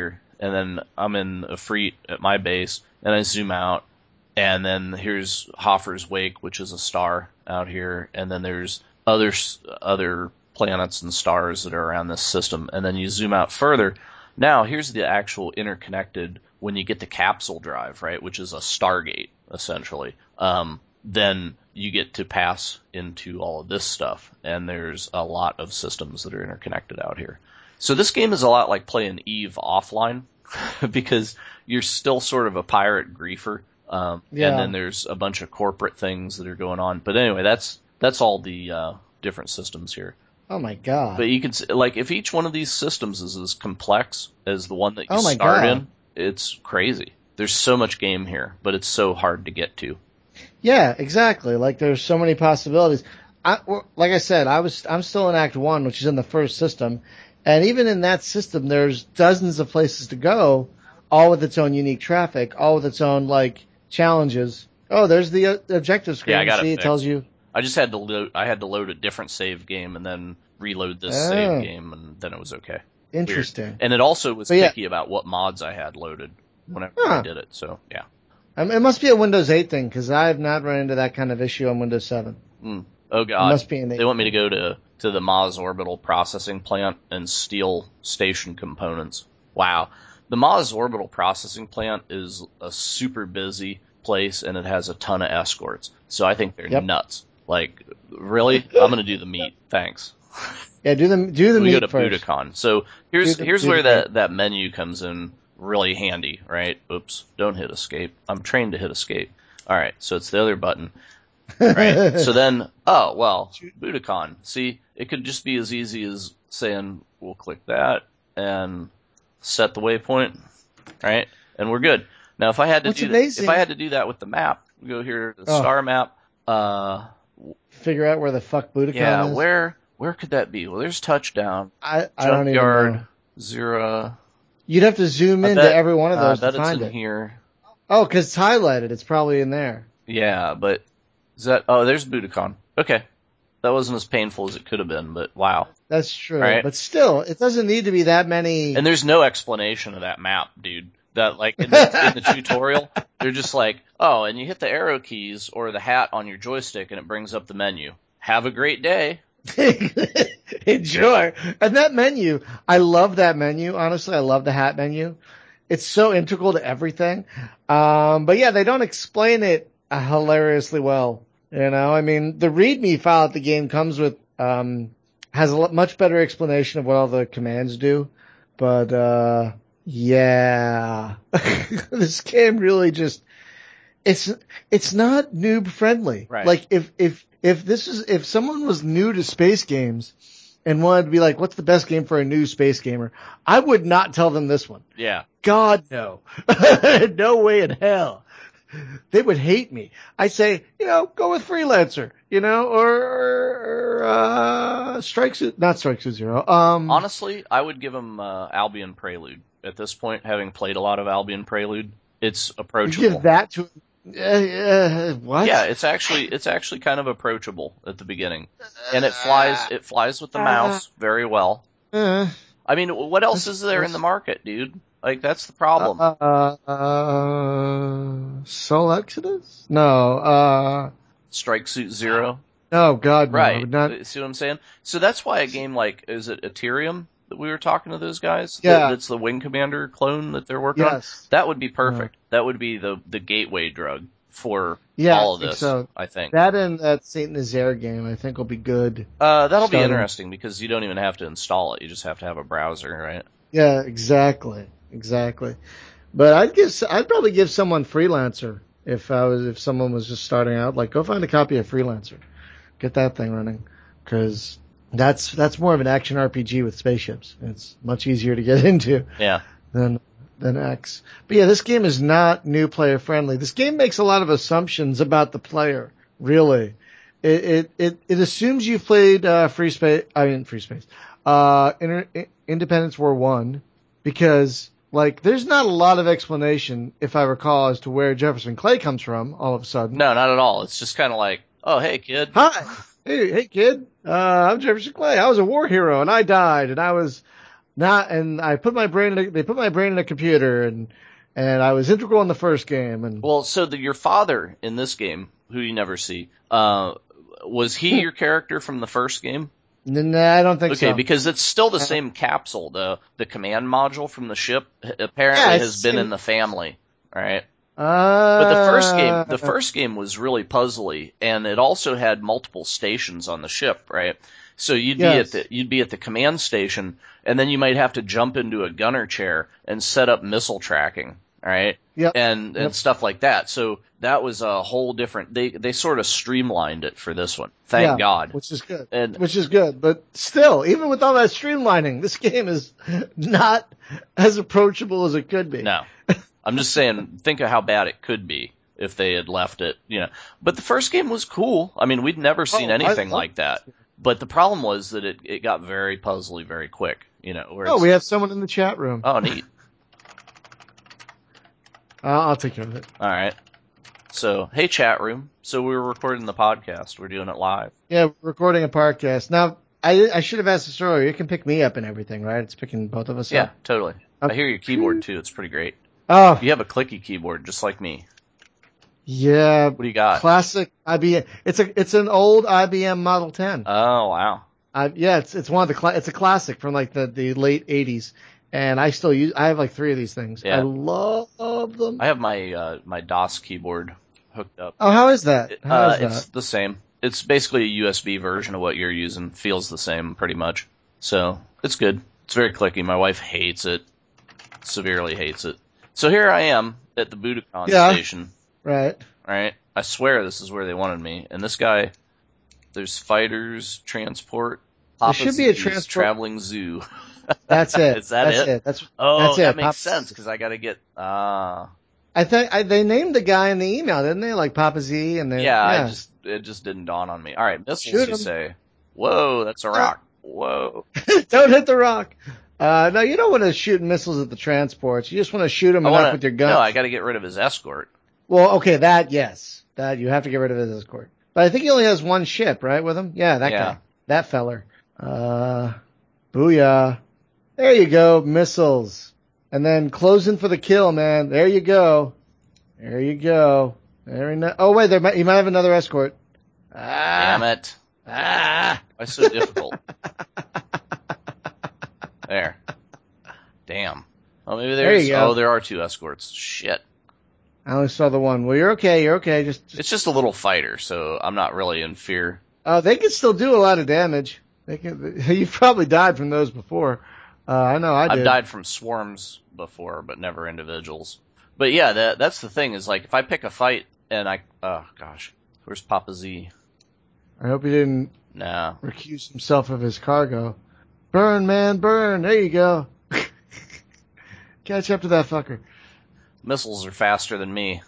and then I'm in a Freet at my base, and I zoom out, and then here's Hoffer's Wake, which is a star out here, and then there's other other planets and stars that are around this system, and then you zoom out further. Now here's the actual interconnected. When you get the capsule drive, right, which is a Stargate essentially, um, then you get to pass into all of this stuff, and there's a lot of systems that are interconnected out here. So this game is a lot like playing Eve offline, because you're still sort of a pirate griefer, um, yeah. and then there's a bunch of corporate things that are going on. But anyway, that's that's all the uh, different systems here. Oh my god! But you can like if each one of these systems is as complex as the one that you oh my start god. in, it's crazy. There's so much game here, but it's so hard to get to. Yeah, exactly. Like there's so many possibilities. I, like I said, I was I'm still in Act One, which is in the first system, and even in that system, there's dozens of places to go, all with its own unique traffic, all with its own like challenges. Oh, there's the uh, objective screen. Yeah, I got See, it. It tells you. I just had to load. I had to load a different save game and then reload this Oh. save game, and then it was okay. Interesting. Weird. And it also was But yeah. picky about what mods I had loaded whenever Huh. I did it. So yeah. Um, it must be a Windows eight thing, because I have not run into that kind of issue on Windows seven. Mm. Oh god. It must be an eight. They want me to go to to the Maz Orbital processing plant and steal station components. Wow. The Maz Orbital processing plant is a super busy place, and it has a ton of escorts. So I think they're Yep. nuts. Like, really? I'm going to do the meat. Thanks. Yeah, do the do the we meat go to first. Budokan. So here's the- here's do where the that, that menu comes in really handy, right? Oops, don't hit escape. I'm trained to hit escape. All right, so it's the other button. Right. So then, oh, well, Budokan. See, it could just be as easy as saying, we'll click that and set the waypoint, right? And we're good. Now, if I had to What's do amazing- if I had to do that with the map, we go here to the Oh. star map. Uh, Figure out where the fuck Budokan yeah, is. where where could that be? Well, there's touchdown, I I don't even know. junkyard, Zero. You'd have to zoom I into bet- every one of uh, those I to bet it's find in it. here. Oh, because it's highlighted. It's probably in there. Yeah, but is that? Oh, there's Budokan. Okay, that wasn't as painful as it could have been, but wow. That's true. Right. But still, it doesn't need to be that many. And there's no explanation of that map, dude. That like in the, in the tutorial, they're just like, oh, and you hit the arrow keys or the hat on your joystick, and it brings up the menu. Have a great day. Enjoy. And that menu, I love that menu. Honestly, I love the hat menu. It's so integral to everything. Um, but yeah, they don't explain it uh, hilariously well. You know, I mean, the README file that the game comes with, um, has a lo- much better explanation of what all the commands do. But, uh, yeah, this game really just, it's, it's not noob friendly. Right. Like if, if, if this is, if someone was new to space games and wanted to be like, what's the best game for a new space gamer? I would not tell them this one. Yeah. God, no. No way in hell. They would hate me. I say, you know, go with Freelancer, you know, or, or uh, Strike Suit, not Strike Suit Zero. Um, Honestly, I would give them uh, Albion Prelude. At this point, having played a lot of Albion Prelude, it's you approachable. give that to, uh, uh, what? Yeah, it's actually it's actually kind of approachable at the beginning, and it flies it flies with the mouse very well. Uh, I mean, what else is there in the market, dude? Like that's the problem. uh, uh, Soul Exodus? No, uh, Strike Suit Zero, no, God, no. I right? would not, See what I'm saying? So that's why a game like is it Ethereum that we were talking to those guys? Yeah. That, that's the Wing Commander clone that they're working Yes. on. That would be perfect. That would be the the gateway drug for Yeah, all of I think this. so. I think. that and that Saint Nazaire game, I think will be good. Uh, that'll be Starting- interesting because you don't even have to install it. You just have to have a browser, right? Yeah, exactly, exactly. But I'd give, I'd probably give someone Freelancer if I was, if someone was just starting out. Like, go find a copy of Freelancer, get that thing running, because that's that's more of an action R P G with spaceships. It's much easier to get into Yeah. than than X. But yeah, this game is not new player friendly. This game makes a lot of assumptions about the player. Really, it it it, it assumes you've played uh, Free Space. I mean, Free Space. Uh, Inter- Independence War One, because like there's not a lot of explanation, if I recall, as to where Jefferson Clay comes from. All of a sudden, No, not at all. It's just kind of like, oh, hey, kid. hi, hey, hey, kid. Uh, I'm Jefferson Clay. I was a war hero and I died, and I was Not, and I put my brain in a, they put my brain in a computer and, and I was integral in the first game. And Well, so the, your father in this game, who you never see, uh, was he your character from the first game? no, I don't think Okay, so. because it's still the same capsule. The the command module from the ship apparently Yeah, has it's been in- in the family, right? Uh, But the first game, the first game was really puzzly, and it also had multiple stations on the ship, right? So you'd be Yes. at the you'd be at the command station, and then you might have to jump into a gunner chair and set up missile tracking, right? Yep. And and Yep. stuff like that. So that was a whole different. They they sort of streamlined it for this one. Thank yeah, God. which is good. And Which is good, but still, even with all that streamlining, this game is not as approachable as it could be. no, I'm just saying, think of how bad it could be if they had left it, you know. But the first game was cool. I mean, we'd never seen Oh, I anything love like that. But the problem was that it, it got very puzzly very quick, you know. Where Oh, it's, we have someone in the chat room. oh, neat. Uh, I'll take care of it. All right. So, hey, chat room. So we were recording the podcast. We're doing it live. Yeah, we're recording a podcast. Now, I I should have asked this earlier. You can pick me up and everything, right? It's picking both of us Yeah, up. totally. I hear your keyboard too. It's pretty great. Oh, You have a clicky keyboard just like me. yeah. What do you got? Classic I B M. It's a it's an old I B M Model ten. Oh, wow. Uh, yeah, it's it's one of the cla- it's a classic from like the, the late eighties, and I still use I have like three of these things. Yeah. I love them. I have my uh, my DOS keyboard hooked up. Oh, how is that? How Uh, is that? it's the same. It's basically a U S B version of what you're using. Feels the same, pretty much. So it's good. It's very clicky. My wife hates it. Severely hates it. So here I am at the Budokan Yeah. station. Right. Right? I swear this is where they wanted me. And this guy, there's fighters, transport. There should be a Papa's transport- traveling zoo. That's it. Is that that's it? it? That's Oh, that's that it. makes Pop- sense because I got to get. Ah, I think I, they named the guy in the email, didn't they? Like Papa Z, and they yeah, yeah. I just it just didn't dawn on me. All right, missiles. Shoot You 'em. say? Whoa, that's a rock. Whoa. Don't hit the rock. Uh, no, you don't want to shoot missiles at the transports. You just want to shoot them I enough wanna, with your gun. No, I got to get rid of his escort. Well, okay, that yes, that you have to get rid of his escort. But I think he only has one ship, right, with him. Yeah, that Yeah. guy, that feller. Uh, booyah! There you go, missiles, and then closing for the kill, man. There you go. There you go. Very nice. Oh wait, there might, he might have another escort. Ah, Damn it! ah. Why so difficult? There. Damn. Oh, maybe There there's. you go. Oh, there are two escorts. Shit. I only saw the one. Well, you're okay. You're okay. Just, just It's just a little fighter, so I'm not really in fear. oh, they can still do a lot of damage. They can. You've probably died from those before. Uh, I know I did. I've died from swarms before, but never individuals. But yeah, that that's the thing is like if I pick a fight and I oh gosh, where's Papa Z? I hope he didn't Nah. recuse himself of his cargo. Burn, man, burn. There you go. Catch up to that fucker. Missiles are faster than me.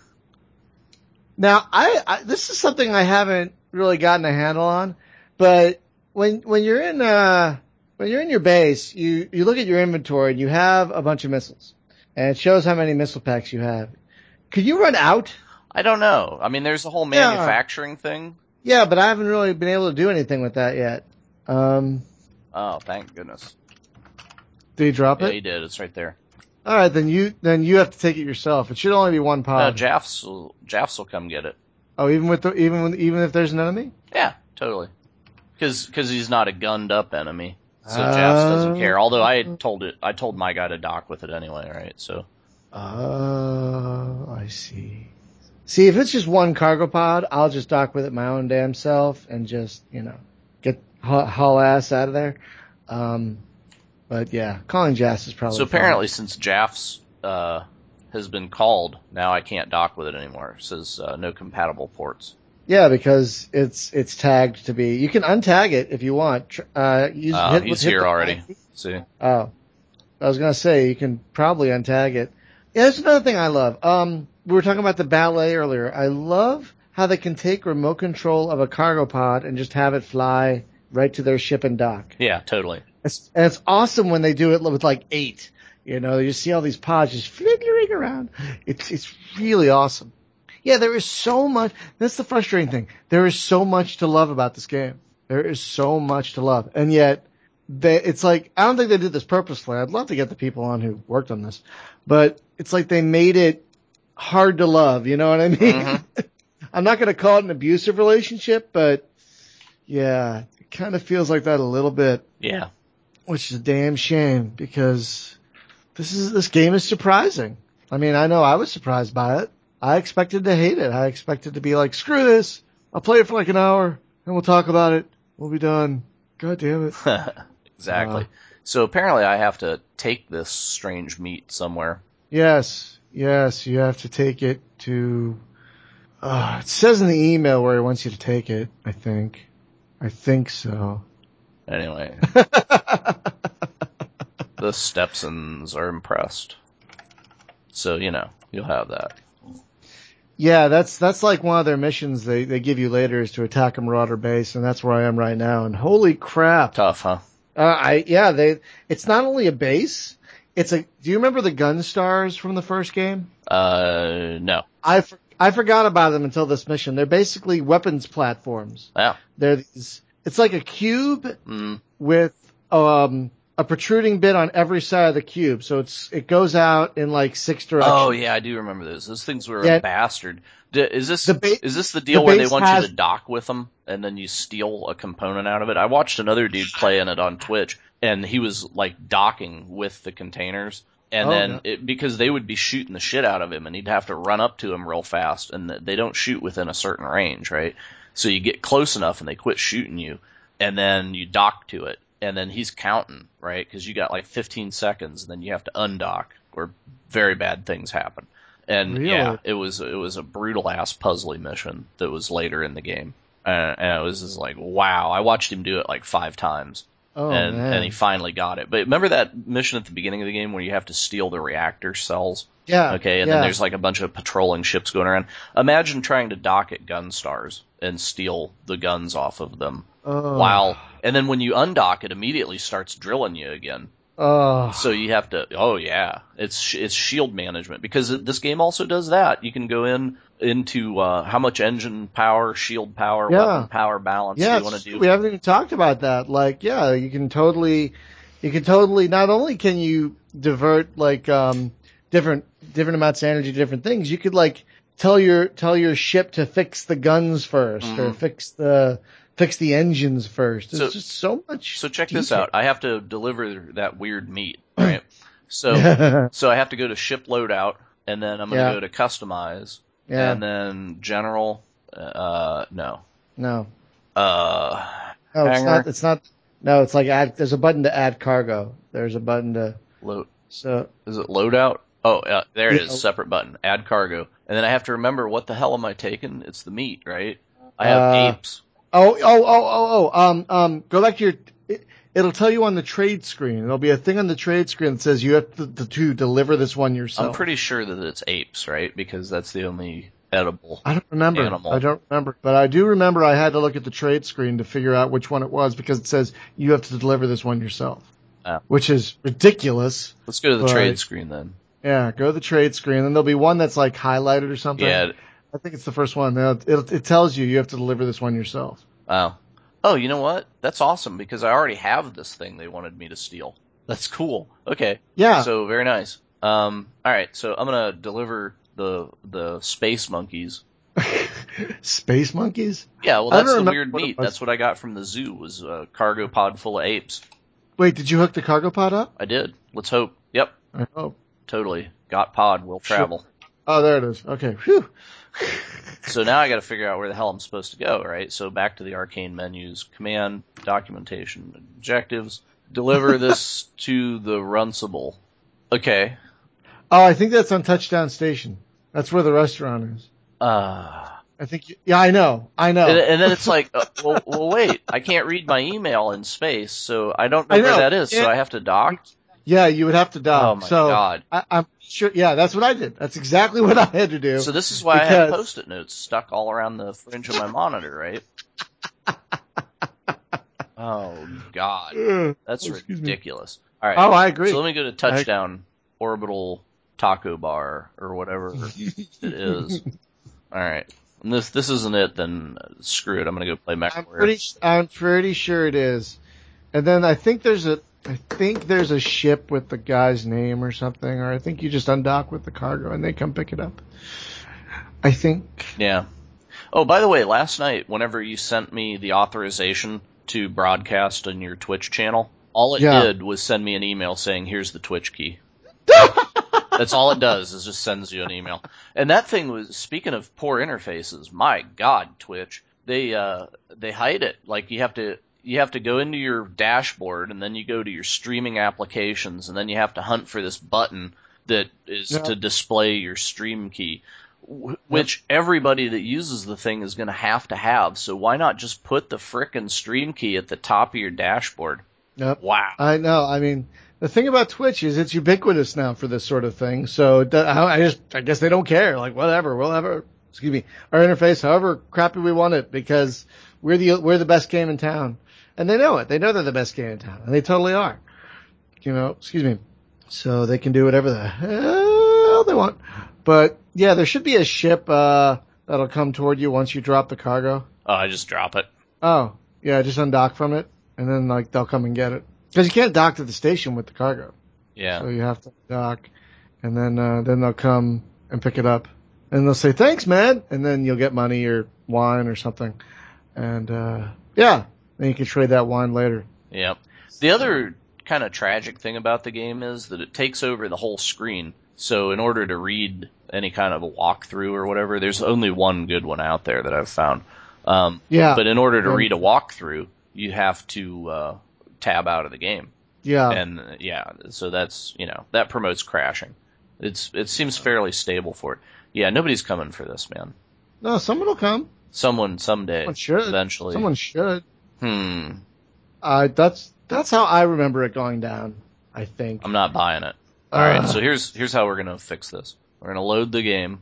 Now, I, I this is something I haven't really gotten a handle on, but when when you're in uh when you're in your base, you you look at your inventory and you have a bunch of missiles, and it shows how many missile packs you have. Could you run out? I don't know. I mean, there's a whole Yeah. manufacturing thing. Yeah, but I haven't really been able to do anything with that yet. Um, Oh, thank goodness. did you drop Yeah, it? he did. It's right there. All right, then you then you have to take it yourself. It should only be one No, pod. Jaffs will, Jaffs will come get it. Oh, even with the, even when, even if there's an enemy? Yeah, totally. Because he's not a gunned up enemy, so Oh. Jaffs doesn't care. Although I had told it, I told my guy to dock with it anyway, right? So Oh, I see. See, if it's just one cargo pod, I'll just dock with it my own damn self and just, you know, get haul, haul ass out of there. Um, but yeah, calling Jas is probably so fine. apparently, since Jaffs uh, has been called, now I can't dock with it anymore. It says uh, no compatible ports. Yeah, because it's it's tagged to be. You can untag it if you want. Tr- Uh, use, Oh, hit, he's hit here the- already. See, Oh, I was gonna say you can probably untag it. Yeah, that's another thing I love. Um, we were talking about the ballet earlier. I love how they can take remote control of a cargo pod and just have it fly right to their ship and dock. yeah, totally. It's, and it's awesome when they do it with like eight. You know, you see all these pods just flittering around. It's it's really awesome. Yeah, there is so much. That's the frustrating thing. There is so much to love about this game. There is so much to love, and yet they, it's like, I don't think they did this purposefully. I'd love to get the people on who worked on this, but it's like they made it hard to love. You know what I mean? Mm-hmm. I'm not going to call it an abusive relationship, but yeah, it kind of feels like that a little bit. Yeah. Which is a damn shame because this is, this game is surprising. I mean, I know I was surprised by it. I expected to hate it. I expected to be like, screw this. I'll play it for like an hour and we'll talk about it. We'll be done. God damn it. Exactly. Uh, so apparently I have to take this strange meat somewhere. Yes. Yes. You have to take it to, uh, it says in the email where he wants you to take it, I think. I think so. Anyway. The Stepsons are impressed. So, you know, you'll have that. Yeah, that's that's like one of their missions they, they give you later is to attack a Marauder base, and that's where I am right now. And holy crap. Tough, huh? Uh, I yeah, they it's not only a base, it's a do you remember the gun stars from the first game? Uh, no. I, I forgot about them until this mission. They're basically weapons platforms. Yeah. They're these, it's like a cube mm. with um a protruding bit on every side of the cube. So it's, it goes out in like six directions. Oh yeah, I do remember those. Those things were yeah. a bastard. D- is this, the ba- is this the deal the where they want has- you to dock with them and then you steal a component out of it? I watched another dude playing it on Twitch and he was like docking with the containers. And oh, then yeah. it, because they would be shooting the shit out of him and he'd have to run up to him real fast and they don't shoot within a certain range, right? So you get close enough and they quit shooting you and then you dock to it. And then he's counting, right? Because you got like fifteen seconds, and then you have to undock, or very bad things happen. And really? yeah, it was it was a brutal ass puzzly mission that was later in the game, and, and it was just like, wow. I watched him do it like five times, oh, and man. and he finally got it. But remember that mission at the beginning of the game where you have to steal the reactor cells? Yeah. Okay, and yeah. then there's like a bunch of patrolling ships going around. Imagine trying to dock at gun stars and steal the guns off of them. Oh. While, and then when you undock, it immediately starts drilling you again. Oh. So you have to, oh yeah, it's it's shield management because it, this game also does that. You can go in into uh, how much engine power, shield power, yeah. weapon power balance yeah, do you want to do. We haven't even talked about that. Like, yeah, you can totally, you can totally. Not only can you divert like um different different amounts of energy to different things, you could like tell your tell your ship to fix the guns first mm-hmm. or fix the. Fix the engines first. There's so, just so much. So check detail. this out. I have to deliver that weird meat, right? So, so I have to go to ship loadout, and then I'm going to yeah. go to customize, yeah. and then general. Uh, no. No. Uh, no, it's not. It's not. No, it's like add. There's a button to add cargo. There's a button to load. So is it loadout? Oh, uh, there it yeah. is. Separate button. Add cargo, and then I have to remember what the hell am I taking? It's the meat, right? I have uh, apes. Oh, oh, oh, oh, oh, um, um, go back to your, it, it'll tell you on the trade screen. There'll be a thing on the trade screen that says you have to, to, to deliver this one yourself. I'm pretty sure that it's apes, right? Because that's the only edible I don't remember. animal. I don't remember. But I do remember I had to look at the trade screen to figure out which one it was because it says you have to deliver this one yourself. Oh. Which is ridiculous. Let's go to the but, trade screen then. Yeah, go to the trade screen. And then there'll be one that's like highlighted or something. Yeah. I think it's the first one. It, it, it tells you you have to deliver this one yourself. Wow. Oh, you know what? That's awesome because I already have this thing they wanted me to steal. That's cool. Okay. Yeah. So very nice. Um, all right. So I'm gonna deliver the the space monkeys. Space monkeys? Yeah. Well, that's the weird meat. That's what I got from the zoo. Was a cargo pod full of apes. Wait, did you hook the cargo pod up? I did. Let's hope. Yep. I hope. Totally. Got pod. Will travel. Sure. Oh, there it is. Okay. Whew. So now I got to figure out where the hell I'm supposed to go, right? So back to the arcane menus, command, documentation, objectives, deliver this to the Runcible. Okay. Oh, I think that's on Touchdown Station. That's where the restaurant is. Uh, I think, you, yeah, I know, I know. And, and then it's like, uh, well, well, wait, I can't read my email in space, so I don't know, I know. where that is, yeah. so I have to dock? Yeah, you would have to dock. Oh my so god. I, I'm sure, yeah, that's what I did. That's exactly what I had to do. So this is why because... I have post-it notes stuck all around the fringe of my monitor, right? Oh god. That's oh, ridiculous. All right. Oh, I agree. So let me go to Touchdown I... Orbital Taco Bar or whatever it is. All right. And this this isn't it, then screw it. I'm gonna go play MechWarrior. I'm pretty I'm pretty sure it is, And then I think there's a, I think there's a ship with the guy's name or something, or I think you just undock with the cargo and they come pick it up. I think. Yeah. Oh, by the way, last night, whenever you sent me the authorization to broadcast on your Twitch channel, all it Yeah. did was send me an email saying, here's the Twitch key. That's all it does, is just sends you an email. And that thing was, speaking of poor interfaces, my God, Twitch, they, uh, they hide it. Like, you have to, you have to go into your dashboard, and then you go to your streaming applications, and then you have to hunt for this button that is Yep. to display your stream key, which yep. everybody that uses the thing is going to have to have. So why not just put the frickin' stream key at the top of your dashboard? Yep. Wow. I know. I mean, the thing about Twitch is it's ubiquitous now for this sort of thing. So that, I just, I guess they don't care. Like, whatever, we'll have our, excuse me, our interface however crappy we want it because we're the, we're the best game in town. And they know it. They know they're the best game in town. And they totally are. You know, excuse me. So they can do whatever the hell they want. But yeah, there should be a ship, uh, that'll come toward you once you drop the cargo. Oh, I just drop it. Oh, yeah, just undock from it. And then, like, they'll come and get it. Because you can't dock to the station with the cargo. Yeah. So you have to dock. And then, uh, then they'll come and pick it up. And they'll say, thanks, man. And then you'll get money or wine or something. And, uh, yeah. Then you can trade that wine later. Yep. The other kind of tragic thing about the game is that it takes over the whole screen. So in order to read any kind of a walkthrough or whatever, there's only one good one out there that I've found. Um, yeah. But in order to yeah. read a walkthrough, you have to uh, tab out of the game. Yeah. And uh, yeah, so that's, you know, that promotes crashing. It's It seems fairly stable for it. Yeah, nobody's coming for this, man. No, someone will come. Someone someday. Someone should. Eventually. Someone should. Hmm. Uh, that's, that's how I remember it going down, I think. I'm not buying it. All uh, right, so here's here's how we're going to fix this. We're going to load the game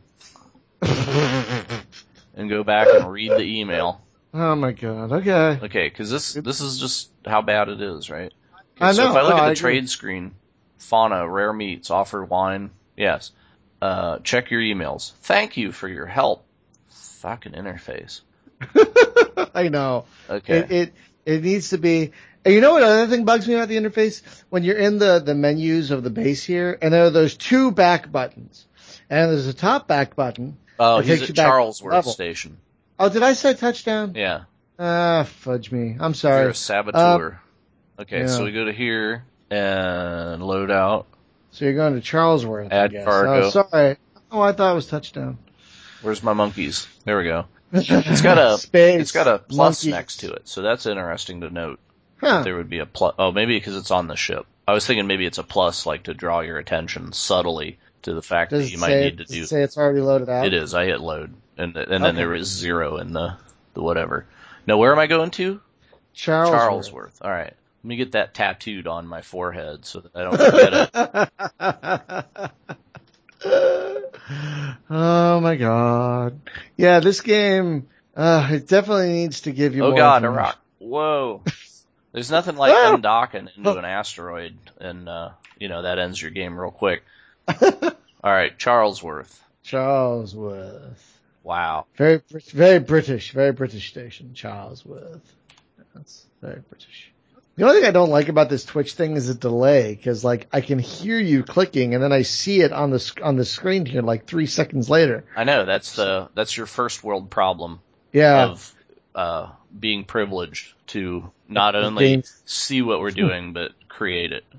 and go back and read the email. Oh my God. Okay. Okay, because this this is just how bad it is, right? Okay, I know. So if I look no, at the I trade agree. screen, fauna, rare meats, offer wine, yes. Uh, check your emails. Thank you for your help. Fucking interface. I know. Okay. It, it it needs to be. And you know what other thing bugs me about the interface? When you're in the, the menus of the base here, and there are those two back buttons. And there's a top back button. Oh, he's at Charlesworth Station. Oh, did I say touchdown? Yeah. Ah, fudge me. I'm sorry. You're a saboteur. Um, okay, yeah. so we go to here and load out. So you're going to Charlesworth, Add I guess. cargo. Oh, sorry. Oh, I thought it was touchdown. Where's my monkeys? There we go. It's got a Space, it's got a plus monkeys. next to it, so that's interesting to note. Huh. There would be a plus. Oh, maybe because it's on the ship. I was thinking maybe it's a plus, like to draw your attention subtly to the fact Does that you it might say, need to does do. it say it's already loaded out? It is. I hit load, and and then Okay. there was zero in the the whatever. Now where am I going to? Charlesworth. Charlesworth. All right. Let me get that tattooed on my forehead so that I don't forget it. Oh my God. Yeah, this game, uh, it definitely needs to give you Oh more God, a information. rock. Whoa. There's nothing like undocking into an asteroid and, uh, you know, that ends your game real quick. Alright, Charlesworth. Charlesworth. Wow. Very, very British, very British station, Charlesworth. That's very British. The only thing I don't like about this Twitch thing is the delay, because like I can hear you clicking, and then I see it on the sc- on the screen here like three seconds later. I know that's the that's your first world problem. Yeah. Of uh, being privileged to not only Games. see what we're doing but create it.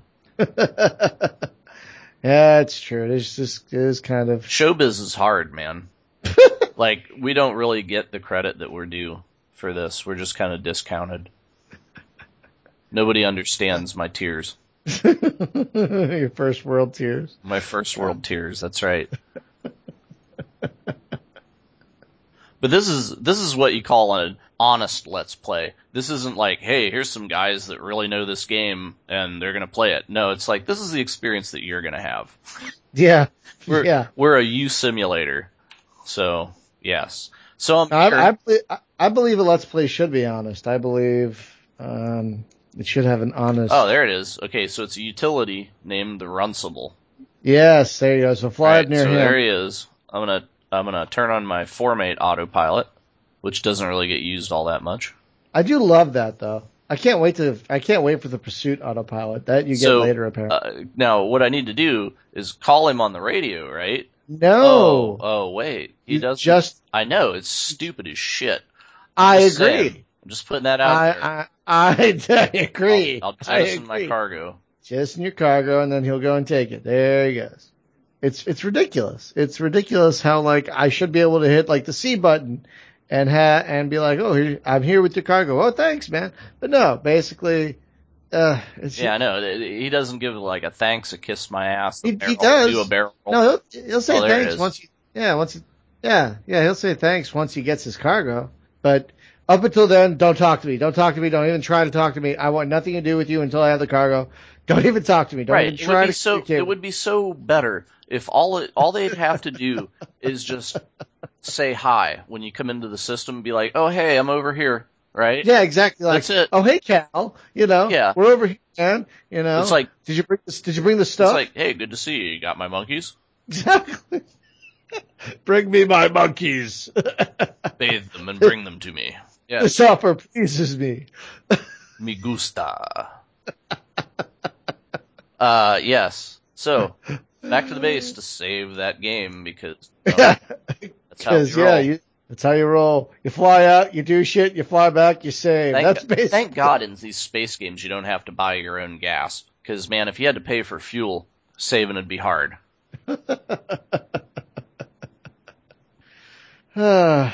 Yeah, it's true. It is just it is kind of Showbiz is hard, man. Like we don't really get the credit that we're due for this. We're just kind of discounted. Nobody understands my tears. your first world tears. My first world tears, that's right. But this is this is what you call an honest Let's Play. This isn't like, hey, here's some guys that really know this game and they're gonna play it. No, it's like this is the experience that you're gonna have. Yeah. We're yeah. we're a U simulator. So yes. So I'm I, here- I, believe, I believe a Let's Play should be honest. I believe um, it should have an honest. Oh, there it is. Okay, so it's a utility named the Runcible. Yes, there you go. So fly Right, it near so him. there he is. I'm gonna I'm gonna turn on my Formate autopilot, which doesn't really get used all that much. I do love that though. I can't wait to. I can't wait for the pursuit autopilot that you get so, later. Apparently, uh, now what I need to do is call him on the radio, right? no. Oh, oh, wait. He You doesn't. just. I know it's stupid as shit. I Just agree. saying. I'm just putting that out I, there. I I I agree. I'll, I'll I jettison my agree. cargo. Just in your cargo, and then he'll go and take it. There he goes. It's it's ridiculous. It's ridiculous how like I should be able to hit like the C button and ha and be like, oh, here, I'm here with your cargo. Oh, thanks, man. But no, basically, uh, it's Yeah, I know. He doesn't give like a thanks, a kiss my ass. A he, barrel, he does. Do a barrel. No, he'll he'll say Oh, there it thanks is. once. He, yeah, once. He, yeah, yeah, he'll say thanks once he gets his cargo. But up until then, don't talk to me. Don't talk to me. Don't even try to talk to me. I want nothing to do with you until I have the cargo. Don't even talk to me. Don't Right. even It try would to be so. communicate It with would be so better if all it, all they'd have to do is just say hi when you come into the system. Be like, oh hey, I'm over here. Right. Yeah, exactly. Like, That's it. oh, hey, Cal, you know, Yeah. we're over here, man. You know, It's like did you bring this, did you bring the stuff? it's like, hey, good to see you. You got my monkeys? Exactly. Bring me my monkeys. Bathe them and bring them to me. Yeah. This offer pleases me. Me gusta. Uh, yes. So, back to the base to save that game because you know, that's how Because you yeah, roll. you, that's how you roll. You fly out, you do shit, you fly back, you save. Thank, That's basically. thank God in these space games you don't have to buy your own gas. Because, man, if you had to pay for fuel, saving would be hard. I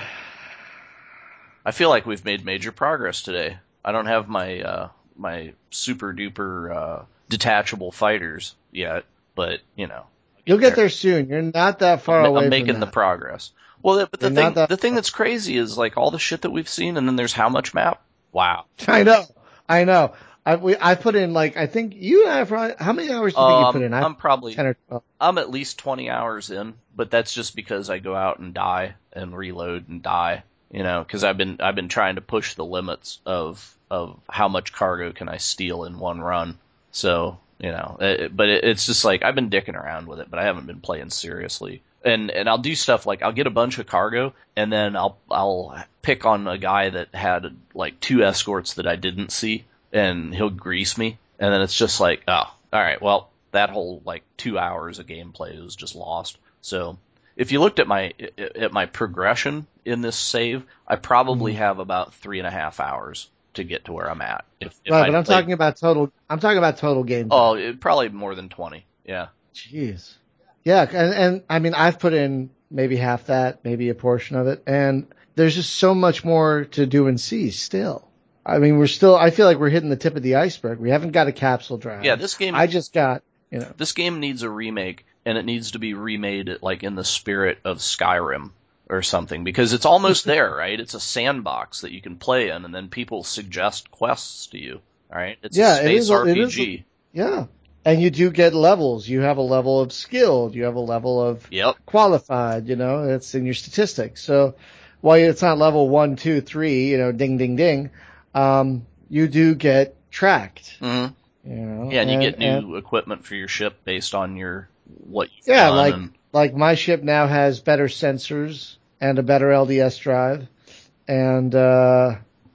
feel like we've made major progress today. I don't have my uh, my super duper uh, detachable fighters yet, but you know, You'll get there soon. You're not that far I'm, away. I'm making from the that. progress. Well, but the You're thing not that the thing that's crazy is like all the shit that we've seen, and then there's how much map? Wow. I know. I know. I we I put in like I think you and I probably how many hours do you think you Um, put in? I I'm probably ten or twelve. I'm at least twenty hours in, but that's just because I go out and die and reload and die. You know, because I've been I've been trying to push the limits of of how much cargo can I steal in one run. So you know, it, but it, it's just like I've been dicking around with it, but I haven't been playing seriously. And and I'll do stuff like I'll get a bunch of cargo, and then I'll I'll pick on a guy that had like two escorts that I didn't see, and he'll grease me, and then it's just like, oh, all right, well that whole like two hours of gameplay was just lost. So if you looked at my at my progression in this save, I probably Mm-hmm. have about three and a half hours to get to where I'm at. If, if Right, I'd but I'm played- talking about total. I'm talking about total game. Oh, it, probably more than twenty. Yeah. Jeez. Yeah, and, and I mean, I've put in maybe half that, maybe a portion of it, and there's just so much more to do and see still. I mean, we're still, I feel like we're hitting the tip of the iceberg. We haven't got a capsule drive. Yeah, this game. I just got, you know. This game needs a remake, and it needs to be remade like in the spirit of Skyrim or something, because it's almost there, right? It's a sandbox that you can play in, and then people suggest quests to you, right? It's Yeah, a it space is a- R it P is G. a- Yeah. And you do get levels. You have a level of skilled. You have a level of Yep. qualified, you know, it's in your statistics. So while it's not level one, two, three, you know, ding, ding, ding, um, you do get tracked, Mm-hmm. you know. Yeah, and, you get new and- equipment for your ship based on your what you've Yeah, done. like, and, like my ship now has better sensors and a better L D S drive and, uh,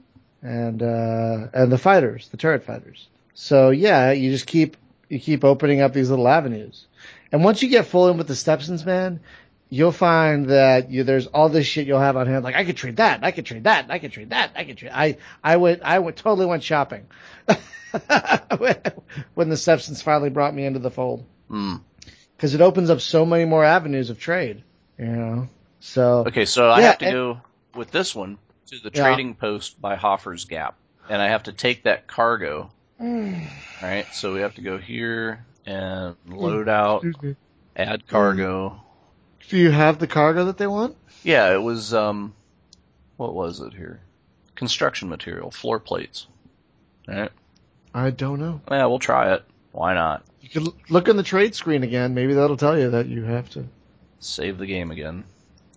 and, uh, and the fighters, the turret fighters. So yeah, you just keep, you keep opening up these little avenues. And once you get full in with the Stepsons, man, you'll find that you, there's all this shit you'll have on hand. Like, I could trade that, I could trade that, I could trade that, I could trade. I, I went, I went, totally went shopping. When the Stepsons finally brought me into the fold. mm. Cause it opens up so many more avenues of trade, you know? So. Okay, so I Yeah, have to and- go with this one to the Yeah. trading post by Hoffer's Gap, and I have to take that cargo. Mm. All right, so we have to go here and load out, Excuse me. add cargo. Do you have the cargo that they want? Yeah, it was, um, what was it here? Construction material, floor plates. All right. I don't know. Yeah, we'll try it. Why not? You can l- look on the trade screen again. Maybe that'll tell you that you have to. Save the game again.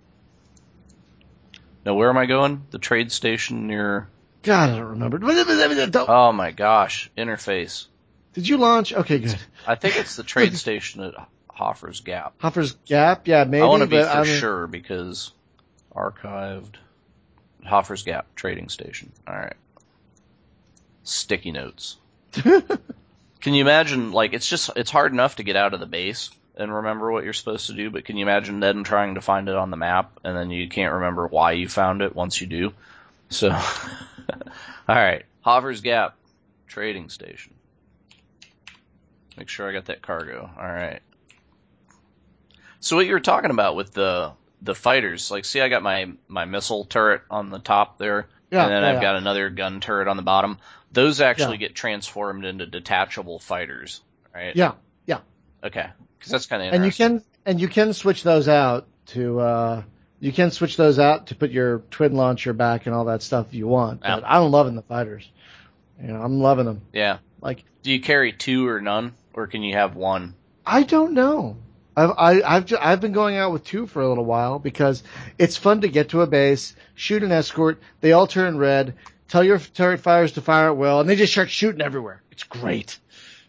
Now, where am I going? The trade station near... God, I don't remember. Don't- Oh my gosh, interface. Did you launch? Okay, good. I think it's the trade station at Hoffer's Gap. Hoffer's Gap? Yeah, maybe. I want to be but for I mean, sure because archived Hoffer's Gap trading station. All right. sticky notes. Can you imagine, like, it's just, it's hard enough to get out of the base and remember what you're supposed to do, but can you imagine then trying to find it on the map, and then you can't remember why you found it once you do? So, alright, Hoffer's Gap, trading station. Make sure I got that cargo, alright. So what you were talking about with the the fighters, like, see I got my, my missile turret on the top there, Yeah, and then yeah, I've yeah. got another gun turret on the bottom. Those actually Yeah. get transformed into detachable fighters, right? Yeah, yeah. Okay, because that's kind of And you interesting. can and you can switch those out to uh, you can switch those out to put your twin launcher back and all that stuff if you want. But Yeah. I'm loving the fighters. You know, I'm loving them. Yeah. Like, Do you carry two or none, or can you have one? I don't know. I've I, I've ju- I've been going out with two for a little while because it's fun to get to a base, shoot an escort, they all turn red, tell your turret fires to fire at will, and they just start shooting everywhere. It's great.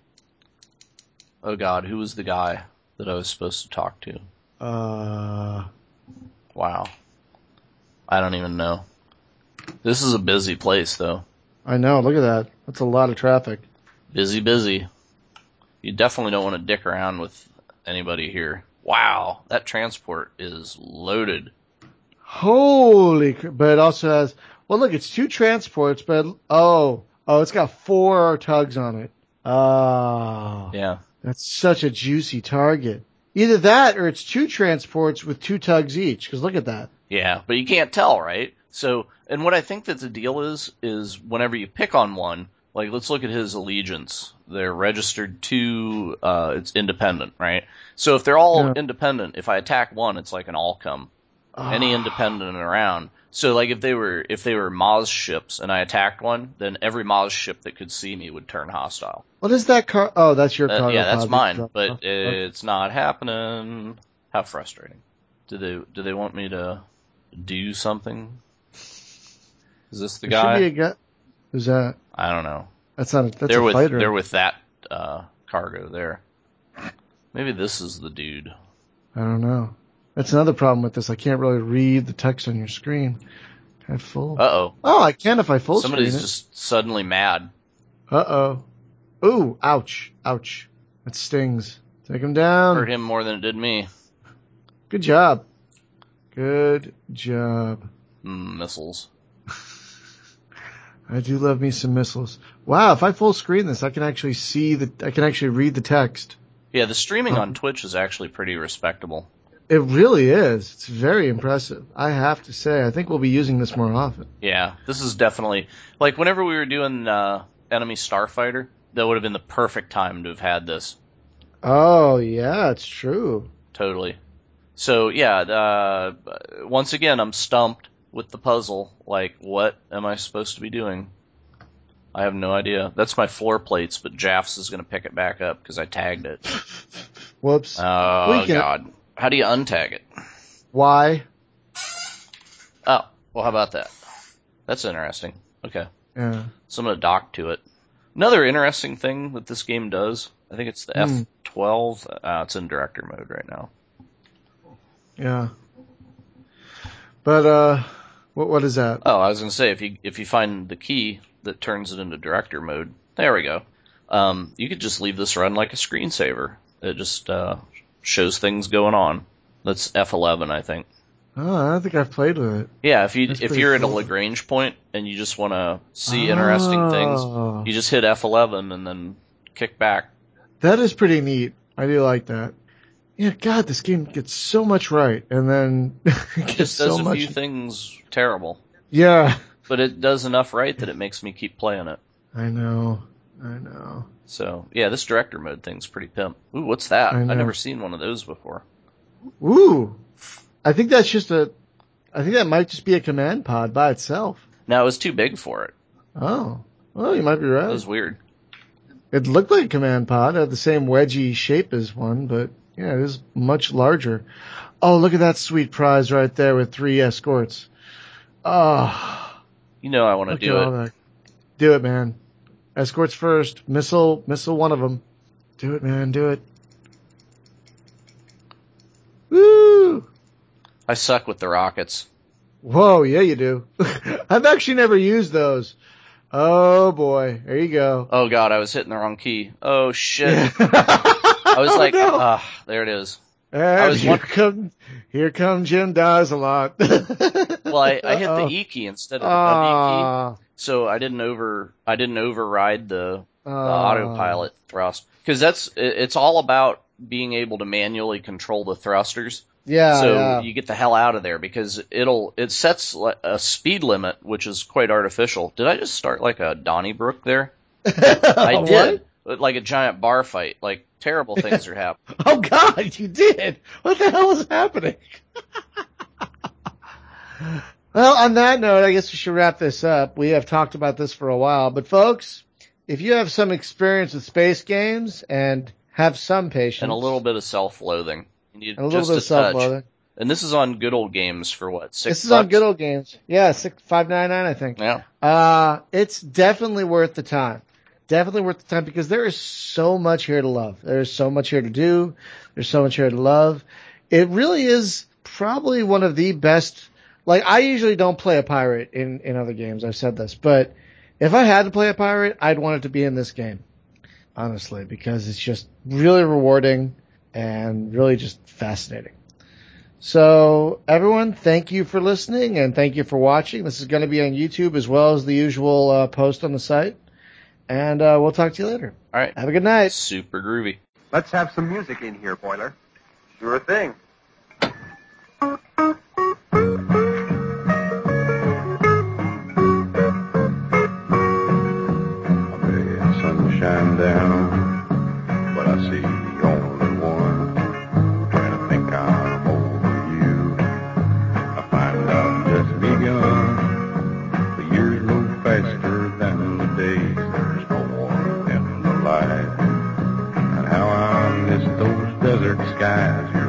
Oh God, who was the guy that I was supposed to talk to? Uh, Wow. I don't even know. This is a busy place, though. I know. Look at that. That's a lot of traffic. Busy, busy. You definitely don't want to dick around with anybody here. Wow, that transport is loaded. Holy, cr- but it also has, well, look, it's two transports, but, oh, oh, it's got four tugs on it. Oh, Yeah. that's such a juicy target. Either that or it's two transports with two tugs each, because look at that. Yeah, but you can't tell, right? So, and what I think that the deal is, is whenever you pick on one, like, let's look at his allegiance. They're registered to, uh, it's independent, right? So if they're all Yeah. independent, if I attack one, it's like an all come. Oh, Any independent around. So, like, if they were, if they were Maz ships and I attacked one, then every Maz ship that could see me would turn hostile. What is that car? Oh, that's your Uh, cargo yeah, that's pod. mine, but Okay. it's not happening. How frustrating. Do they, do they want me to do something? Is this the There should guy? be a guy. Who's that? I don't know. That's not. A, that's They're a with fighter. they're with that uh, cargo there. Maybe this is the dude. I don't know. That's another problem with this. I can't really read the text on your screen. Can I full? Uh oh. Oh, I can if I full Somebody's screen it. just suddenly mad. Uh oh. Ooh, ouch, ouch. That stings. Take him down. Hurt him more than it did me. Good job. Good job. Mm, missiles. I do love me some missiles. Wow, if I full screen this, I can actually see the. I can actually read the text. Yeah, the streaming Oh. on Twitch is actually pretty respectable. It really is. It's very impressive. I have to say. I think we'll be using this more often. Yeah, this is definitely like whenever we were doing uh, Enemy Starfighter, that would have been the perfect time to have had this. Oh yeah, it's true. Totally. So yeah, uh, once again, I'm stumped with the puzzle. Like, what am I supposed to be doing? I have no idea. That's my floor plates, but Jaffs is going to pick it back up because I tagged it. Whoops. Oh We can- God! How do you untag it? Why? Oh, well, how about that? That's interesting. Okay, Yeah. so I'm going to dock to it. Another interesting thing that this game does, I think it's the Hmm. F twelve. Uh, it's in director mode right now. Yeah. But uh, what what is that? Oh, I was going to say, if you if you find the key that turns it into director mode, there we go. Um, you could just leave this run like a screensaver. It just uh, shows things going on. That's F eleven, I think. Oh, I don't think I've played with it. Yeah, if you That's if pretty you're at a cool. Lagrange point and you just want to see interesting things, Oh. you just hit F eleven and then kick back. That is pretty neat. I do like that. Yeah, God, this game gets so much right, and then it It gets just does so a much. few things terrible, Yeah, but it does enough right that it makes me keep playing it. I know. I know. So yeah, this director mode thing's pretty pimp. Ooh, what's that? I know. I've never seen one of those before. Ooh, I think that's just a. I think that might just be a command pod by itself. No, it was too big for it. Oh, well, you might be That right. was weird. It looked like a command pod. It had the same wedgy shape as one, but yeah, it is much larger. Oh, look at that sweet prize right there with three escorts. Oh, You know I want to look do at it. all that. Do it, man. Escorts first. Missile, missile one of them. Do it, man. Do it. Woo! I suck with the rockets. Whoa, yeah, you do. I've actually never used those. Oh boy, there you go. Oh god, I was hitting the wrong key. Oh shit. Yeah. I was like, oh, no. ah, there it is. And I was here one- come, here come Jim dies a lot. Well, I, I hit the E key instead of the W key, so I didn't over I didn't override the, the autopilot thrust, because that's it, it's all about being able to manually control the thrusters. Yeah. So yeah. you get the hell out of there, because it'll it sets a speed limit, which is quite artificial. Did I just start like a Donnybrook there? I did. What? Like a giant bar fight. Like terrible things are happening. Oh God, you did! What the hell is happening? Well, on that note, I guess we should wrap this up. We have talked about this for a while, but folks, if you have some experience with space games and have some patience. And a little bit of self-loathing. You need and a little just bit of a self-loathing. touch. And this is on Good Old Games for what, six This is bucks? on Good Old Games. Yeah, six, five ninety-nine, I think. Yeah. Uh, it's definitely worth the time. Definitely worth the time, because there is so much here to love. There's so much here to do. There's so much here to love. It really is probably one of the best. Like, I usually don't play a pirate in, in other games. I've said this, but if I had to play a pirate, I'd want it to be in this game. Honestly, because it's just really rewarding and really just fascinating. So everyone, thank you for listening and thank you for watching. This is going to be on YouTube as well as the usual uh, post on the site. And uh, we'll talk to you later. All right. Have a good night. Super groovy. Let's have some music in here, Boiler. Sure thing. Sunshine down, but I see only one. When I think I'm over you, I find I've just begun. The years move faster than the days. There's no warmth in the light, and how I miss those desert skies. You're